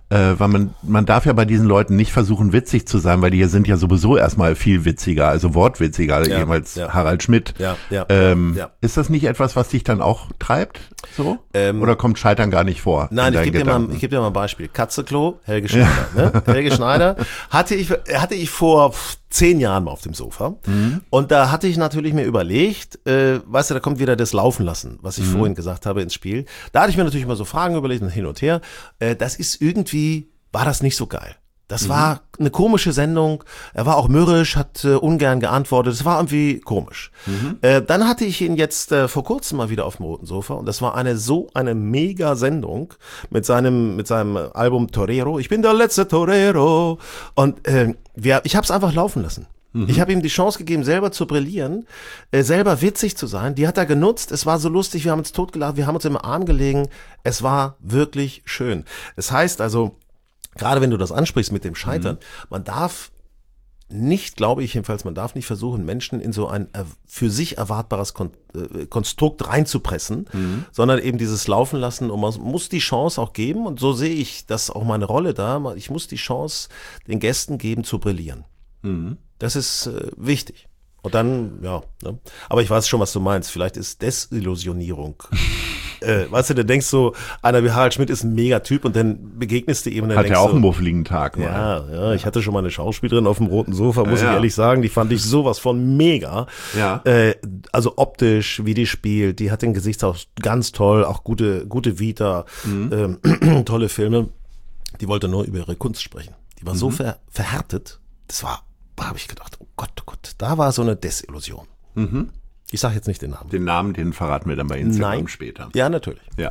Äh, weil man, man darf ja bei diesen Leuten nicht versuchen, witzig zu sein, weil die hier sind ja sowieso erstmal viel witziger, also wortwitziger, Ja, jemals ja. Harald Schmidt. Ja, ja, ähm, ja. Ist das nicht etwas, was dich dann auch treibt? So? Ähm, Oder kommt Scheitern gar nicht vor? in Nein, ich deinen gebe dir, mal- Gedanken? ich geb dir mal ein Beispiel. Katzenklo, Helge Schneider. Ne? Helge Schneider hatte ich, hatte ich vor pff, zehn Jahren mal auf dem Sofa. Mhm. Und da hatte ich natürlich mir überlegt, äh, weißt du, da kommt wieder das Laufen lassen, was ich Mhm. vorhin gesagt habe ins Spiel. Da hatte ich mir natürlich mal so Fragen überlegt und hin und her. Äh, das ist irgendwie, war das nicht so geil. Das war eine komische Sendung. Er war auch mürrisch, hat äh, ungern geantwortet. Es war irgendwie komisch. Äh, dann hatte ich ihn jetzt äh, vor kurzem mal wieder auf dem roten Sofa und das war eine so eine mega Sendung mit seinem mit seinem Album Torero. Ich bin der letzte Torero und äh, wir, ich habe es einfach laufen lassen. Ich habe ihm die Chance gegeben, selber zu brillieren, äh, selber witzig zu sein. Die hat er genutzt. Es war so lustig. Wir haben uns totgelacht. Wir haben uns im Arm gelegen. Es war wirklich schön. Es heißt also, gerade wenn du das ansprichst mit dem Scheitern, mhm. man darf nicht, glaube ich jedenfalls, man darf nicht versuchen, Menschen in so ein äh, für sich erwartbares Kon äh, Konstrukt reinzupressen, mhm. sondern eben dieses Laufen lassen und man muss die Chance auch geben und so sehe ich das auch meine Rolle da, ich muss die Chance den Gästen geben zu brillieren. Mhm. Das ist äh, wichtig. Und dann, ja, ne? Aber ich weiß schon, was du meinst. Vielleicht ist Desillusionierung. äh, weißt du, du denkst so, einer wie Harald Schmidt ist ein Megatyp und dann begegnest du ihm und dann Hat denkst ja auch so, einen muffligen Tag. Mal. Ja, ja, ich hatte schon mal eine Schauspielerin auf dem roten Sofa, muss Ja, ich ja. ehrlich sagen. Die fand ich sowas von mega. Ja. Äh, also optisch, wie die spielt, die hat den Gesichtsausdruck ganz toll, auch gute, gute Vita, Mhm. ähm, tolle Filme. Die wollte nur über ihre Kunst sprechen. Die war so Mhm. ver verhärtet, das war, da habe ich gedacht, oh Gott, oh Gott, da war so eine Desillusion. Mhm. Ich sage jetzt nicht den Namen. Den Namen, den verraten wir dann bei Instagram Nein. später. Ja, natürlich. Ja.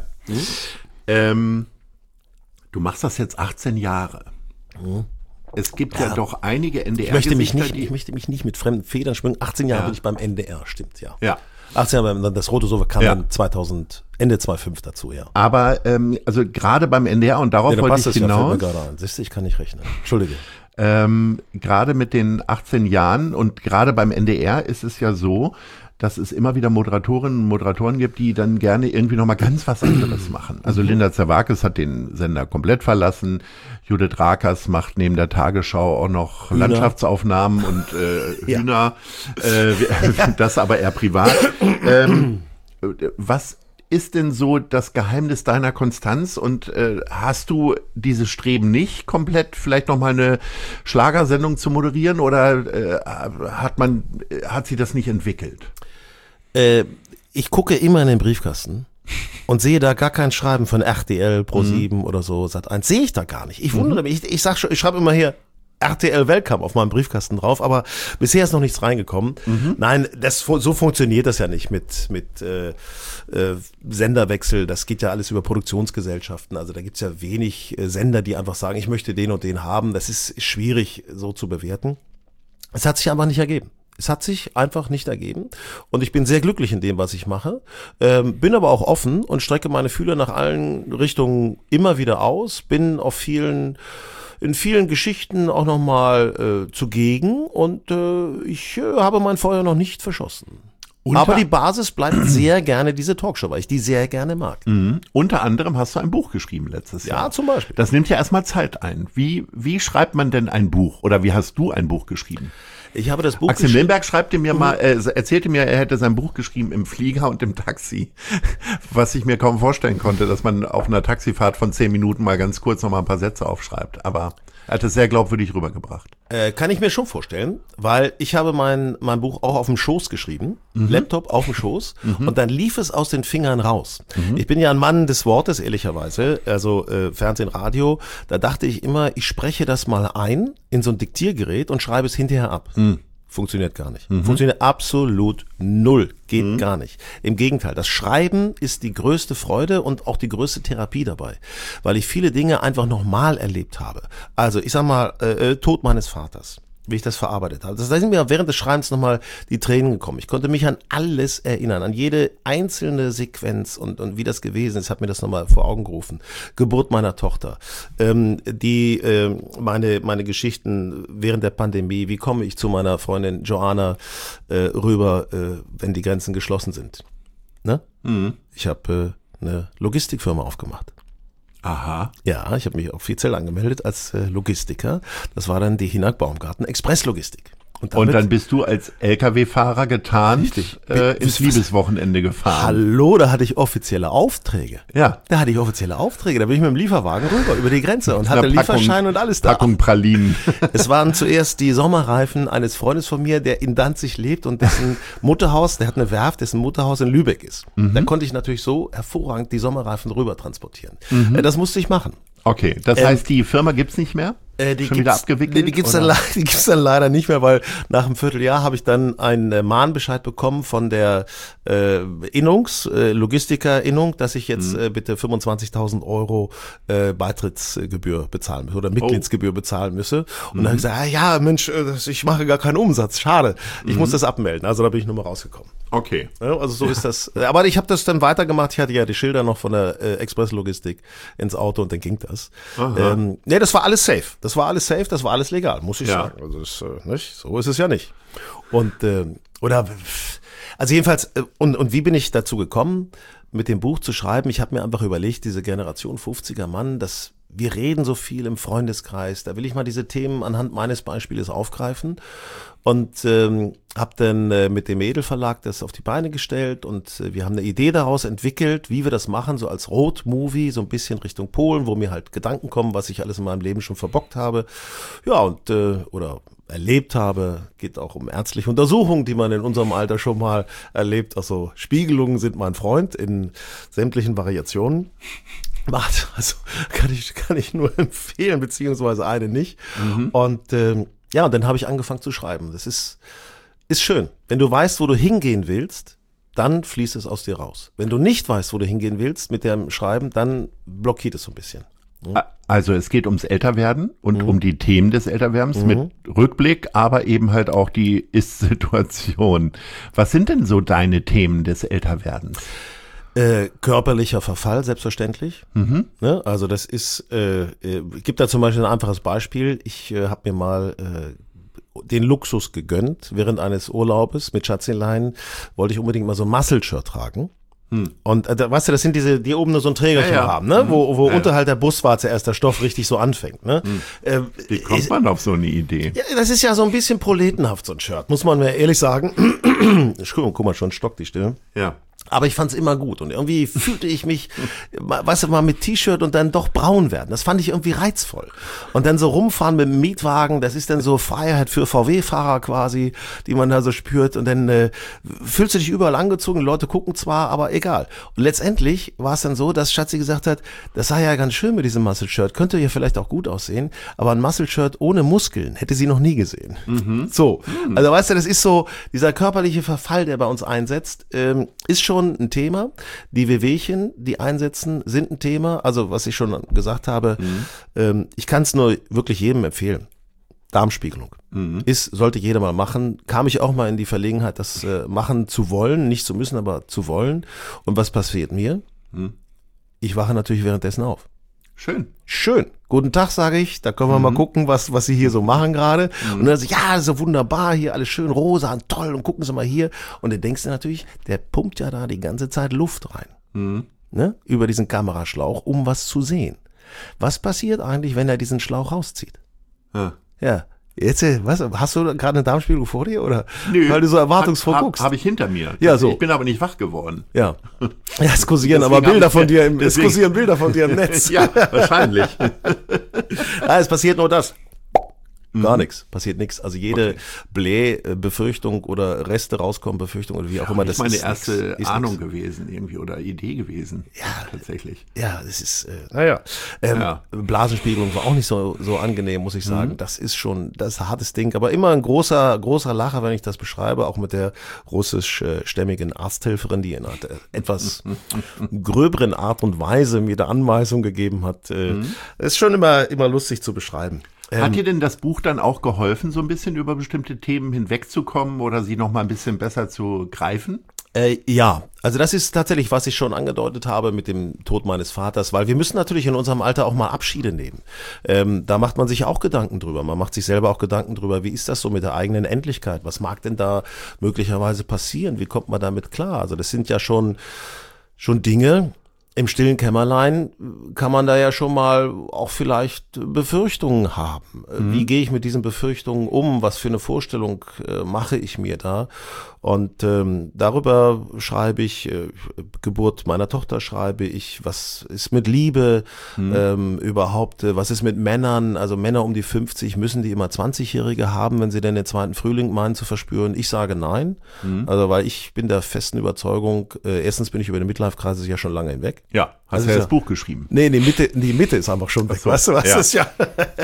Ähm, du machst das jetzt achtzehn Jahre. Es gibt ja, Ja. doch einige N D R Ich möchte mich Gesichter, nicht, ich möchte mich nicht mit fremden Federn schwingen. achtzehn Jahre Ja. bin ich beim N D R, stimmt, ja. Ja. achtzehn Jahre, das rote Sofa kam Ja. dann zweitausend, Ende zweitausendfünf dazu, ja. Aber ähm, also gerade beim N D R und darauf Ja, da wollte passt ich es ja, fällt mir hinaus. gerade ein. Siehst du, ich kann nicht rechnen. Entschuldige. Ähm, gerade mit den achtzehn Jahren und gerade beim N D R ist es ja so, dass es immer wieder Moderatorinnen und Moderatoren gibt, die dann gerne irgendwie nochmal ganz was anderes machen. Also Linda Zerwakis hat den Sender komplett verlassen. Judith Rakers macht neben der Tagesschau auch noch Hühner. Landschaftsaufnahmen und äh, Ja. Hühner. Äh, das aber eher privat. Ähm, was ist denn so das Geheimnis deiner Konstanz und äh, hast du dieses Streben nicht, komplett vielleicht nochmal eine Schlagersendung zu moderieren oder äh, hat man, hat sie das nicht entwickelt? Äh, ich gucke immer in den Briefkasten und sehe da gar kein Schreiben von R T L, ProSieben mhm. oder so, Sat eins. Sehe ich da gar nicht. Ich wundere mich. Ich, ich sag schon, ich schreibe immer hier R T L Welcome auf meinem Briefkasten drauf, aber bisher ist noch nichts reingekommen. Mhm. Nein, das, so funktioniert das ja nicht mit, mit äh, äh, Senderwechsel. Das geht ja alles über Produktionsgesellschaften. Also da gibt's ja wenig äh, Sender, die einfach sagen, ich möchte den und den haben. Das ist schwierig so zu bewerten. Es hat sich einfach nicht ergeben. Es hat sich einfach nicht ergeben und ich bin sehr glücklich in dem, was ich mache, ähm, bin aber auch offen und strecke meine Fühler nach allen Richtungen immer wieder aus, bin auf vielen, in vielen Geschichten auch nochmal äh, zugegen und äh, ich äh, habe mein Feuer noch nicht verschossen. Unter- aber die Basis bleibt sehr gerne diese Talkshow, weil ich die sehr gerne mag. Mhm. Unter anderem hast du ein Buch geschrieben letztes Ja, Jahr. zum Beispiel. Das nimmt ja erstmal Zeit ein. Wie, wie schreibt man denn ein Buch oder wie hast du ein Buch geschrieben? Ich habe das Buch Axel geschrieben- Milberg schreibte mir mal, äh, erzählte mir, er hätte sein Buch geschrieben im Flieger und im Taxi, was ich mir kaum vorstellen konnte, dass man auf einer Taxifahrt von zehn Minuten mal ganz kurz noch mal ein paar Sätze aufschreibt. Aber er hat es sehr glaubwürdig rübergebracht. Äh, kann ich mir schon vorstellen, weil ich habe mein, mein Buch auch auf dem Schoß geschrieben, Mhm. Laptop auf dem Schoß und dann lief es aus den Fingern raus. Ich bin ja ein Mann des Wortes, ehrlicherweise, also äh, Fernsehen, Radio, da dachte ich immer, ich spreche das mal ein in so ein Diktiergerät und schreibe es hinterher ab. Funktioniert gar nicht. Funktioniert absolut null. Geht gar nicht. Im Gegenteil, das Schreiben ist die größte Freude und auch die größte Therapie dabei, weil ich viele Dinge einfach nochmal erlebt habe. Also ich sag mal, äh, Tod meines Vaters, wie ich das verarbeitet habe. Da sind mir während des Schreibens nochmal die Tränen gekommen. Ich konnte mich an alles erinnern, an jede einzelne Sequenz und, und wie das gewesen ist, hat mir das nochmal vor Augen gerufen. Geburt meiner Tochter, ähm, die äh, meine meine Geschichten während der Pandemie, wie komme ich zu meiner Freundin Joanna äh, rüber, äh, wenn die Grenzen geschlossen sind. Ne? Mhm. Ich habe äh, eine Logistikfirma aufgemacht. Aha. Ja, ich habe mich offiziell angemeldet als äh, Logistiker. Das war dann die Hinak Baumgarten Expresslogistik. Und, und dann bist du als L K W-Fahrer getarnt äh, ins Liebeswochenende gefahren. Hallo, da hatte ich offizielle Aufträge. Ja. Da hatte ich offizielle Aufträge. Da bin ich mit dem Lieferwagen rüber über die Grenze und hatte Lieferschein und alles da. Packung Pralinen. Es waren zuerst die Sommerreifen eines Freundes von mir, der in Danzig lebt und dessen Mutterhaus, der hat eine Werft, dessen Mutterhaus in Lübeck ist. Mhm. Da konnte ich natürlich so hervorragend die Sommerreifen rüber transportieren. Mhm. Das musste ich machen. Okay, das ähm, heißt, die Firma gibt's nicht mehr? Äh, die Schon wieder abgewickelt? Nee, die gibt's dann, die gibt's dann leider nicht mehr, weil nach einem Vierteljahr habe ich dann einen äh, Mahnbescheid bekommen von der äh, Innungs, äh, Logistiker-Innung, dass ich jetzt mhm. äh, bitte fünfundzwanzigtausend Euro äh, Beitrittsgebühr bezahlen müsse oder Mitgliedsgebühr bezahlen müsse. Und mhm. dann habe ich gesagt, ah, ja Mensch, ich mache gar keinen Umsatz, schade, ich mhm. muss das abmelden. Also da bin ich nur mal rausgekommen. Okay. Ja, also so ist das. Aber ich habe das dann weitergemacht. Ich hatte ja die Schilder noch von der äh, Expresslogistik ins Auto und dann ging das. Ähm, nee, das war alles safe. Das war alles safe, das war alles legal, muss ich ja. sagen. Also das, äh, nicht? So ist es ja nicht. Und äh, oder also jedenfalls äh, und und wie bin ich dazu gekommen, mit dem Buch zu schreiben? Ich habe mir einfach überlegt, diese Generation fünfziger Mann, das wir reden so viel im Freundeskreis, da will ich mal diese Themen anhand meines Beispiels aufgreifen und ähm, habe dann äh, mit dem Edel Verlag das auf die Beine gestellt und äh, wir haben eine Idee daraus entwickelt, wie wir das machen, so als Road-Movie, so ein bisschen Richtung Polen, wo mir halt Gedanken kommen, was ich alles in meinem Leben schon verbockt habe, ja und äh, oder erlebt habe, geht auch um ärztliche Untersuchungen, die man in unserem Alter schon mal erlebt, also Spiegelungen sind mein Freund in sämtlichen Variationen. Macht, also kann ich kann ich nur empfehlen, beziehungsweise eine nicht. Mhm. Und ähm, ja, und dann habe ich angefangen zu schreiben. Das ist ist schön. Wenn du weißt, wo du hingehen willst, dann fließt es aus dir raus. Wenn du nicht weißt, wo du hingehen willst mit dem Schreiben, dann blockiert es so ein bisschen. Mhm. Also es geht ums Älterwerden und mhm. um die Themen des Älterwerdens mhm. mit Rückblick, aber eben halt auch die Ist-Situation. Was sind denn so deine Themen des Älterwerdens? Äh, körperlicher Verfall, selbstverständlich. Mhm. Ne? Also das ist, äh, äh, gibt da zum Beispiel ein einfaches Beispiel. Ich äh, habe mir mal äh, den Luxus gegönnt. Während eines Urlaubes mit Schatzelein wollte ich unbedingt mal so ein Muscle-Shirt tragen. Hm. Und äh, weißt du, das sind diese, die oben nur so ein Trägerchen ja, ja. haben, ne? Mhm. Wo, wo ja, unterhalb der Buswarze erst der Stoff richtig so anfängt, ne? Hm. Äh, Wie kommt man auf so eine Idee? Ja, das ist ja so ein bisschen proletenhaft, so ein Shirt, muss man mir ehrlich sagen. Guck mal, schon stockt die Stimme. Ja. Aber ich fand's immer gut und irgendwie fühlte ich mich, weißt du, mal mit T-Shirt und dann doch braun werden. Das fand ich irgendwie reizvoll. Und dann so rumfahren mit dem Mietwagen, das ist dann so Freiheit für V W-Fahrer quasi, die man da so spürt. Und dann äh, fühlst du dich überall angezogen, Leute gucken zwar, aber egal. Und letztendlich war es dann so, dass Schatzi gesagt hat, das sei ja ganz schön mit diesem Muscle-Shirt, könnte ja vielleicht auch gut aussehen, aber ein Muscle-Shirt ohne Muskeln hätte sie noch nie gesehen. Mhm. So, also weißt du, das ist so, dieser körperliche Verfall, der bei uns einsetzt, ähm, ist schon ein Thema. Die Wehwehchen, die einsetzen, sind ein Thema. Also was ich schon gesagt habe, mhm. ähm, ich kann es nur wirklich jedem empfehlen. Darmspiegelung. Mhm. Ist, sollte jeder mal machen. Kam ich auch mal in die Verlegenheit, das äh, machen zu wollen, nicht zu müssen, aber zu wollen. Und was passiert mir? Mhm. Ich wache natürlich währenddessen auf. Schön. Schön. Guten Tag, sage ich. Da können wir mhm. mal gucken, was was Sie hier so machen gerade. Mhm. Und dann sage ich, ja, so wunderbar, hier alles schön rosa und toll und gucken Sie mal hier. Und dann denkst du natürlich, der pumpt ja da die ganze Zeit Luft rein. Mhm. Ne? Über diesen Kameraschlauch, um was zu sehen. Was passiert eigentlich, wenn er diesen Schlauch rauszieht? Ja. Ja. Jetzt, was, hast du gerade eine Darmspiegelung vor dir oder? Nö, weil du so erwartungsvoll hab, guckst. Habe ich hinter mir. Ja, so. Ich bin aber nicht wach geworden. Ja. Ja, es kursieren aber Bilder von dir im, es kursieren Bilder von dir im Netz. Ja, wahrscheinlich. Ah, es passiert nur das. Gar mhm. nichts, passiert nichts. Also jede okay. Bläh-Befürchtung oder Reste rauskommen, Befürchtung oder wie auch immer. Das ist meine erste nix, ist Ahnung nix. gewesen irgendwie oder Idee gewesen. Ja, tatsächlich. Ja, das ist, äh, naja. Ähm, ja. Blasenspiegelung war auch nicht so so angenehm, muss ich sagen. Mhm. Das ist schon, das ist ein hartes Ding. Aber immer ein großer, großer Lacher, wenn ich das beschreibe, auch mit der russischstämmigen Arzthelferin, die in einer etwas gröberen Art und Weise mir da Anweisung gegeben hat. Äh, mhm. Ist schon immer, immer lustig zu beschreiben. Hat dir denn das Buch dann auch geholfen, so ein bisschen über bestimmte Themen hinwegzukommen oder sie noch mal ein bisschen besser zu greifen? Äh, ja, also das ist tatsächlich, was ich schon angedeutet habe mit dem Tod meines Vaters, weil wir müssen natürlich in unserem Alter auch mal Abschiede nehmen. Ähm, da macht man sich auch Gedanken drüber. Man macht sich selber auch Gedanken drüber, wie ist das so mit der eigenen Endlichkeit? Was mag denn da möglicherweise passieren? Wie kommt man damit klar? Also das sind ja schon, schon Dinge, im stillen Kämmerlein kann man da ja schon mal auch vielleicht Befürchtungen haben. Mhm. Wie gehe ich mit diesen Befürchtungen um? Was für eine Vorstellung äh, mache ich mir da? Und ähm, darüber schreibe ich, äh, Geburt meiner Tochter schreibe ich, was ist mit Liebe mhm. ähm, überhaupt, äh, was ist mit Männern, also Männer um die fünfzig, müssen die immer zwanzigjährige haben, wenn sie denn den zweiten Frühling meinen zu verspüren? Ich sage nein, mhm. also weil ich bin der festen Überzeugung, äh, erstens bin ich über den Midlife-Crisis ja schon lange hinweg. Ja, hast du ja das Buch geschrieben. Nee, die Mitte, die Mitte ist einfach schon weg, so, weißt du, was ja. ist ja.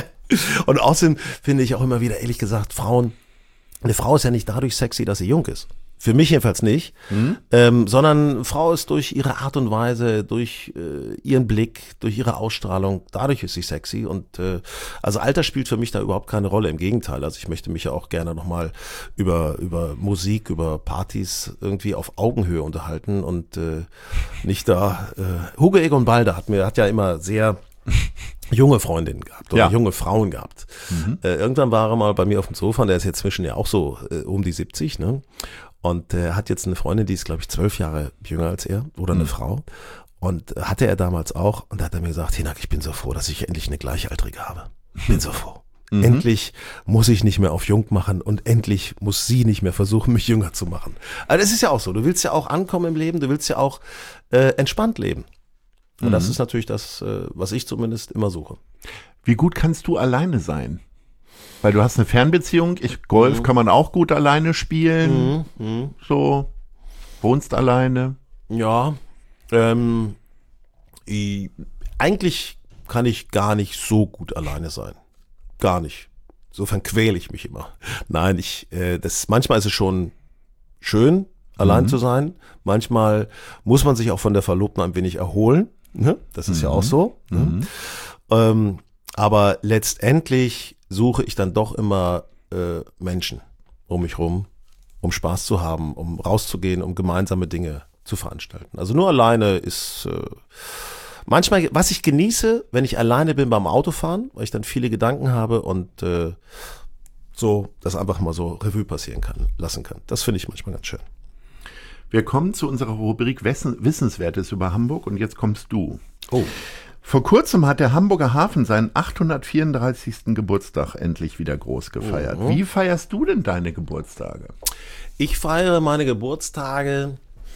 Und außerdem finde ich auch immer wieder, ehrlich gesagt, Frauen, eine Frau ist ja nicht dadurch sexy, dass sie jung ist. Für mich jedenfalls nicht, mhm. ähm, sondern Frau ist durch ihre Art und Weise, durch äh, ihren Blick, durch ihre Ausstrahlung, dadurch ist sie sexy und äh, also Alter spielt für mich da überhaupt keine Rolle, im Gegenteil, also ich möchte mich ja auch gerne nochmal über über Musik, über Partys irgendwie auf Augenhöhe unterhalten und äh, nicht da, äh, Hugo Egon Balder hat mir, hat ja immer sehr junge Freundinnen gehabt oder ja. junge Frauen gehabt. Mhm. Äh, irgendwann war er mal bei mir auf dem Sofa, und der ist jetzt zwischen ja auch so äh, um die siebzig, ne? Und er äh, hat jetzt eine Freundin, die ist, glaube ich, zwölf Jahre jünger als er oder eine mhm. Frau. Und äh, hatte er damals auch. Und da hat er mir gesagt, Hinak, ich bin so froh, dass ich endlich eine Gleichaltrige habe. Bin so froh. Mhm. Endlich muss ich nicht mehr auf jung machen und endlich muss sie nicht mehr versuchen, mich jünger zu machen. Also das ist ja auch so. Du willst ja auch ankommen im Leben, du willst ja auch äh, entspannt leben. Und mhm. das ist natürlich das, äh, was ich zumindest immer suche. Wie gut kannst du alleine sein? Weil du hast eine Fernbeziehung, ich, Golf mhm. kann man auch gut alleine spielen, mhm. Mhm. so, wohnst alleine. Ja, ähm, ich, eigentlich kann ich gar nicht so gut alleine sein, gar nicht. Insofern quäle ich mich immer. Nein, ich, äh, das, manchmal ist es schon schön, allein mhm. zu sein. Manchmal muss man sich auch von der Verlobten ein wenig erholen, ne? Das ist mhm. ja auch so. Ne? Mhm. Ähm, aber letztendlich suche ich dann doch immer äh, Menschen um mich rum, um Spaß zu haben, um rauszugehen, um gemeinsame Dinge zu veranstalten. Also nur alleine ist äh, manchmal, was ich genieße, wenn ich alleine bin beim Autofahren, weil ich dann viele Gedanken habe und äh, so das einfach mal so Revue passieren kann, lassen kann. Das finde ich manchmal ganz schön. Wir kommen zu unserer Rubrik Wissenswertes über Hamburg und jetzt kommst du. Oh. Vor kurzem hat der Hamburger Hafen seinen achthundertvierunddreißigsten Geburtstag endlich wieder groß gefeiert. Mhm. Wie feierst du denn deine Geburtstage? Ich feiere meine Geburtstage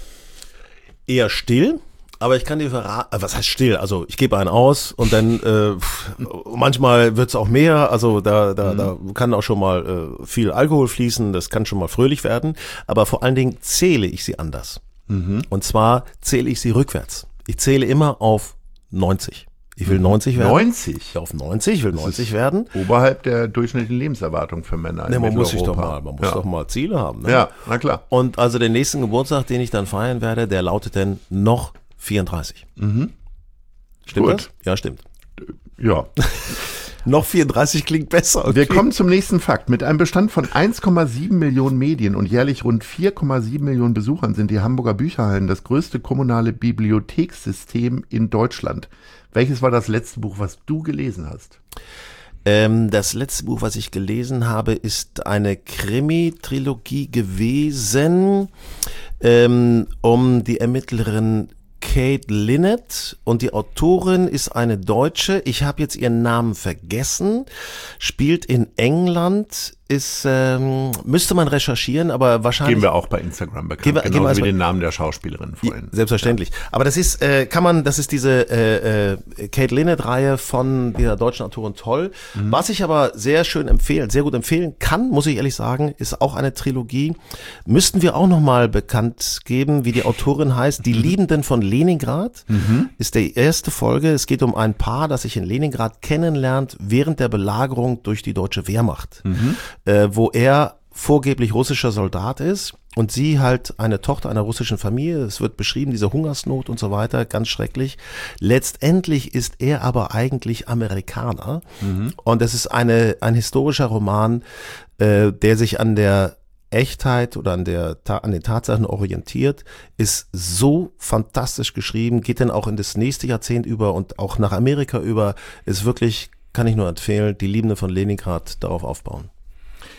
eher still, aber ich kann dir verraten, was heißt still? Also ich gebe einen aus und dann äh, manchmal wird es auch mehr, also da, da, mhm. da kann auch schon mal äh, viel Alkohol fließen, das kann schon mal fröhlich werden, aber vor allen Dingen zähle ich sie anders. Mhm. Und zwar zähle ich sie rückwärts. Ich zähle immer auf neunzig. Ich will neunzig werden. neunzig? Ja, auf neunzig, ich will neunzig werden. Oberhalb der durchschnittlichen Lebenserwartung für Männer. Nee, man muss sich doch mal, man muss ja. doch mal Ziele haben. Ne? Ja, na klar. Und also den nächsten Geburtstag, den ich dann feiern werde, der lautet dann noch vierunddreißig. Mhm. Stimmt Gut. das? Ja, stimmt. Ja. Noch vierunddreißig klingt besser. Okay. Wir kommen zum nächsten Fakt. Mit einem Bestand von eins Komma sieben Millionen Medien und jährlich rund vier Komma sieben Millionen Besuchern sind die Hamburger Bücherhallen das größte kommunale Bibliothekssystem in Deutschland. Welches war das letzte Buch, was du gelesen hast? Ähm, das letzte Buch, was ich gelesen habe, ist eine Krimi-Trilogie gewesen, ähm, um die Ermittlerin Kate Linnett, und die Autorin ist eine Deutsche. Ich habe jetzt ihren Namen vergessen. Spielt in England, ist ähm, müsste man recherchieren, aber wahrscheinlich geben wir auch bei Instagram bekannt, geben wir, genauso geben wir wie den Namen der Schauspielerin vorhin. Selbstverständlich. Ja. Aber das ist äh, kann man, das ist diese äh, äh, Kate Linnett-Reihe von dieser deutschen Autorin Toll. Mhm. Was ich aber sehr schön empfehlen, sehr gut empfehlen kann, muss ich ehrlich sagen, ist auch eine Trilogie. Müssten wir auch noch mal bekannt geben, wie die Autorin heißt. Die Liebenden von Leningrad mhm. ist die erste Folge. Es geht um ein Paar, das sich in Leningrad kennenlernt während der Belagerung durch die deutsche Wehrmacht. Mhm. Äh, wo er vorgeblich russischer Soldat ist und sie halt eine Tochter einer russischen Familie. Es wird beschrieben, diese Hungersnot und so weiter, ganz schrecklich. Letztendlich ist er aber eigentlich Amerikaner. Mhm. Und es ist eine, ein historischer Roman, äh, der sich an der Echtheit oder an der an den Tatsachen orientiert, ist so fantastisch geschrieben, geht dann auch in das nächste Jahrzehnt über und auch nach Amerika über, ist wirklich, kann ich nur empfehlen, die Liebende von Leningrad darauf aufbauen.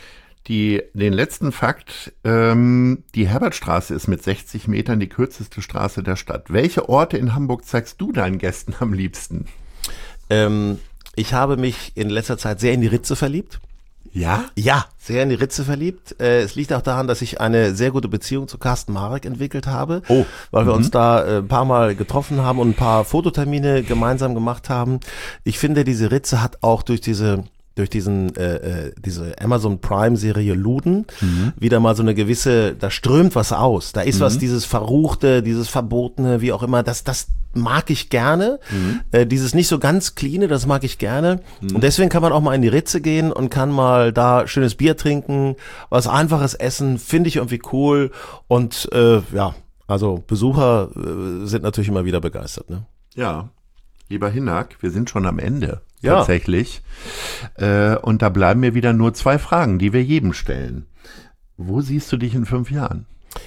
Die, den letzten Fakt, ähm, die Herbertstraße ist mit sechzig Metern die kürzeste Straße der Stadt. Welche Orte in Hamburg zeigst du deinen Gästen am liebsten? Ähm, ich habe mich in letzter Zeit sehr in die Ritze verliebt. Ja? Ja, sehr in die Ritze verliebt. Äh, es liegt auch daran, dass ich eine sehr gute Beziehung zu Carsten Marek entwickelt habe, oh. weil wir mhm. uns da äh, ein paar Mal getroffen haben und ein paar Fototermine gemeinsam gemacht haben. Ich finde, diese Ritze hat auch durch diese durch diesen äh, äh, diese Amazon Prime Serie Luden mhm. wieder mal so eine gewisse, da strömt was aus. Da ist mhm. was, dieses Verruchte, dieses Verbotene, wie auch immer, das das mag ich gerne. Mhm. Äh, dieses nicht so ganz cleane, das mag ich gerne. Mhm. Und deswegen kann man auch mal in die Ritze gehen und kann mal da schönes Bier trinken, was Einfaches essen, finde ich irgendwie cool. Und äh, ja, also Besucher äh, sind natürlich immer wieder begeistert, ne? Ja, lieber Hinak, wir sind schon am Ende. Ja. Tatsächlich. Äh, und da bleiben mir wieder nur zwei Fragen, die wir jedem stellen. Wo siehst du dich in fünf Jahren?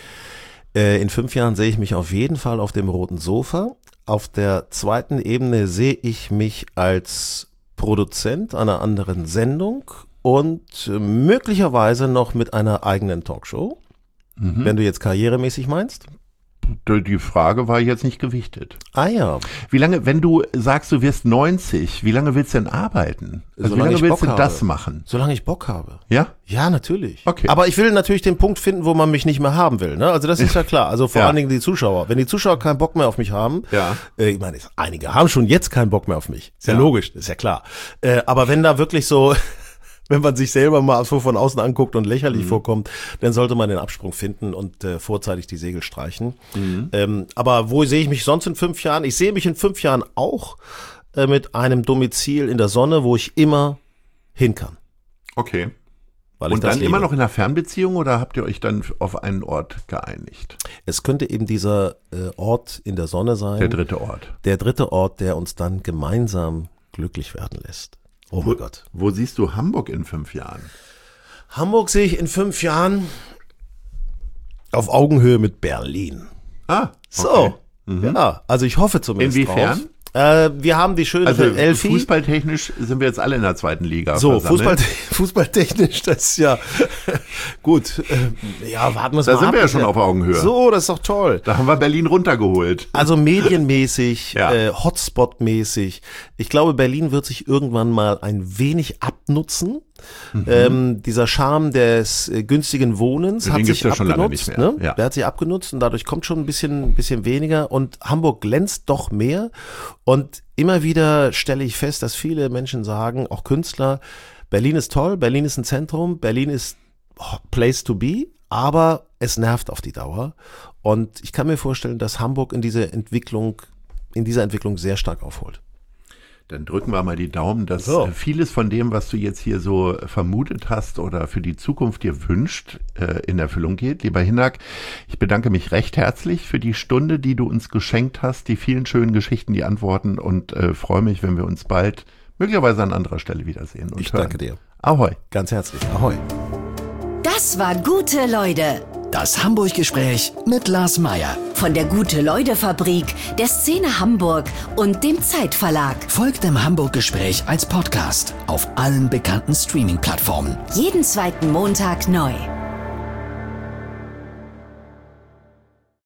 Äh, in fünf Jahren sehe ich mich auf jeden Fall auf dem roten Sofa. Auf der zweiten Ebene sehe ich mich als Produzent einer anderen Sendung und möglicherweise noch mit einer eigenen Talkshow, mhm. wenn du jetzt karrieremäßig meinst. Die Frage war jetzt nicht gewichtet. Ah ja. Wie lange, wenn du sagst, du wirst neunzig, wie lange willst du denn arbeiten? Also Solange wie lange ich willst Bock du das habe. machen? Solange ich Bock habe. Ja? Ja, natürlich. Okay. Aber ich will natürlich den Punkt finden, wo man mich nicht mehr haben will. Ne? Also das ist ja klar. Also vor Ja. allen Dingen die Zuschauer. Wenn die Zuschauer keinen Bock mehr auf mich haben, Ja. äh, ich meine, einige haben schon jetzt keinen Bock mehr auf mich. Ist ja, Ja. logisch, ist ja klar. Äh, aber wenn da wirklich so... Wenn man sich selber mal so von außen anguckt und lächerlich mhm. vorkommt, dann sollte man den Absprung finden und äh, vorzeitig die Segel streichen. Mhm. Ähm, aber wo sehe ich mich sonst in fünf Jahren? Ich sehe mich in fünf Jahren auch äh, mit einem Domizil in der Sonne, wo ich immer hin kann. Okay. Weil und ich das dann liebe. immer noch in einer Fernbeziehung oder habt ihr euch dann auf einen Ort geeinigt? Es könnte eben dieser äh, Ort in der Sonne sein. Der dritte Ort. Der dritte Ort, der uns dann gemeinsam glücklich werden lässt. Oh mein wo, Gott. Wo siehst du Hamburg in fünf Jahren? Hamburg sehe ich in fünf Jahren auf Augenhöhe mit Berlin. Ah, So, okay. Mhm. ja, also ich hoffe zumindest Inwiefern? drauf. Äh, wir haben die schöne Also Elfi. fußballtechnisch sind wir jetzt alle in der zweiten Liga So, versammelt. Fußball, fußballtechnisch, das ist ja gut. Äh, ja, warten wir es Da mal sind ab. wir ja schon auf Augenhöhe. So, das ist doch toll. Da haben wir Berlin runtergeholt. Also medienmäßig, Ja. äh, Hotspot-mäßig. Ich glaube, Berlin wird sich irgendwann mal ein wenig abnutzen. Mhm. Ähm, dieser Charme des äh, günstigen Wohnens Den hat gibt's sich ja schon lange abgenutzt. nicht mehr. Ne? Ja. Der hat sich abgenutzt und dadurch kommt schon ein bisschen, bisschen weniger. Und Hamburg glänzt doch mehr. Und immer wieder stelle ich fest, dass viele Menschen sagen, auch Künstler, Berlin ist toll, Berlin ist ein Zentrum, Berlin ist place to be, aber es nervt auf die Dauer. Und ich kann mir vorstellen, dass Hamburg in diese Entwicklung, in dieser Entwicklung sehr stark aufholt. Dann drücken wir mal die Daumen, dass So. vieles von dem, was du jetzt hier so vermutet hast oder für die Zukunft dir wünscht, äh, in Erfüllung geht. Lieber Hinak, ich bedanke mich recht herzlich für die Stunde, die du uns geschenkt hast, die vielen schönen Geschichten, die Antworten und äh, freue mich, wenn wir uns bald möglicherweise an anderer Stelle wiedersehen und Ich hören. danke dir. Ahoi. Ganz herzlich. Ahoi. Das war Gute Leute. Das Hamburg-Gespräch mit Lars Meier. Von der Gute-Leute-Fabrik, der Szene Hamburg und dem Zeitverlag. Folgt dem Hamburg-Gespräch als Podcast auf allen bekannten Streaming-Plattformen. Jeden zweiten Montag neu.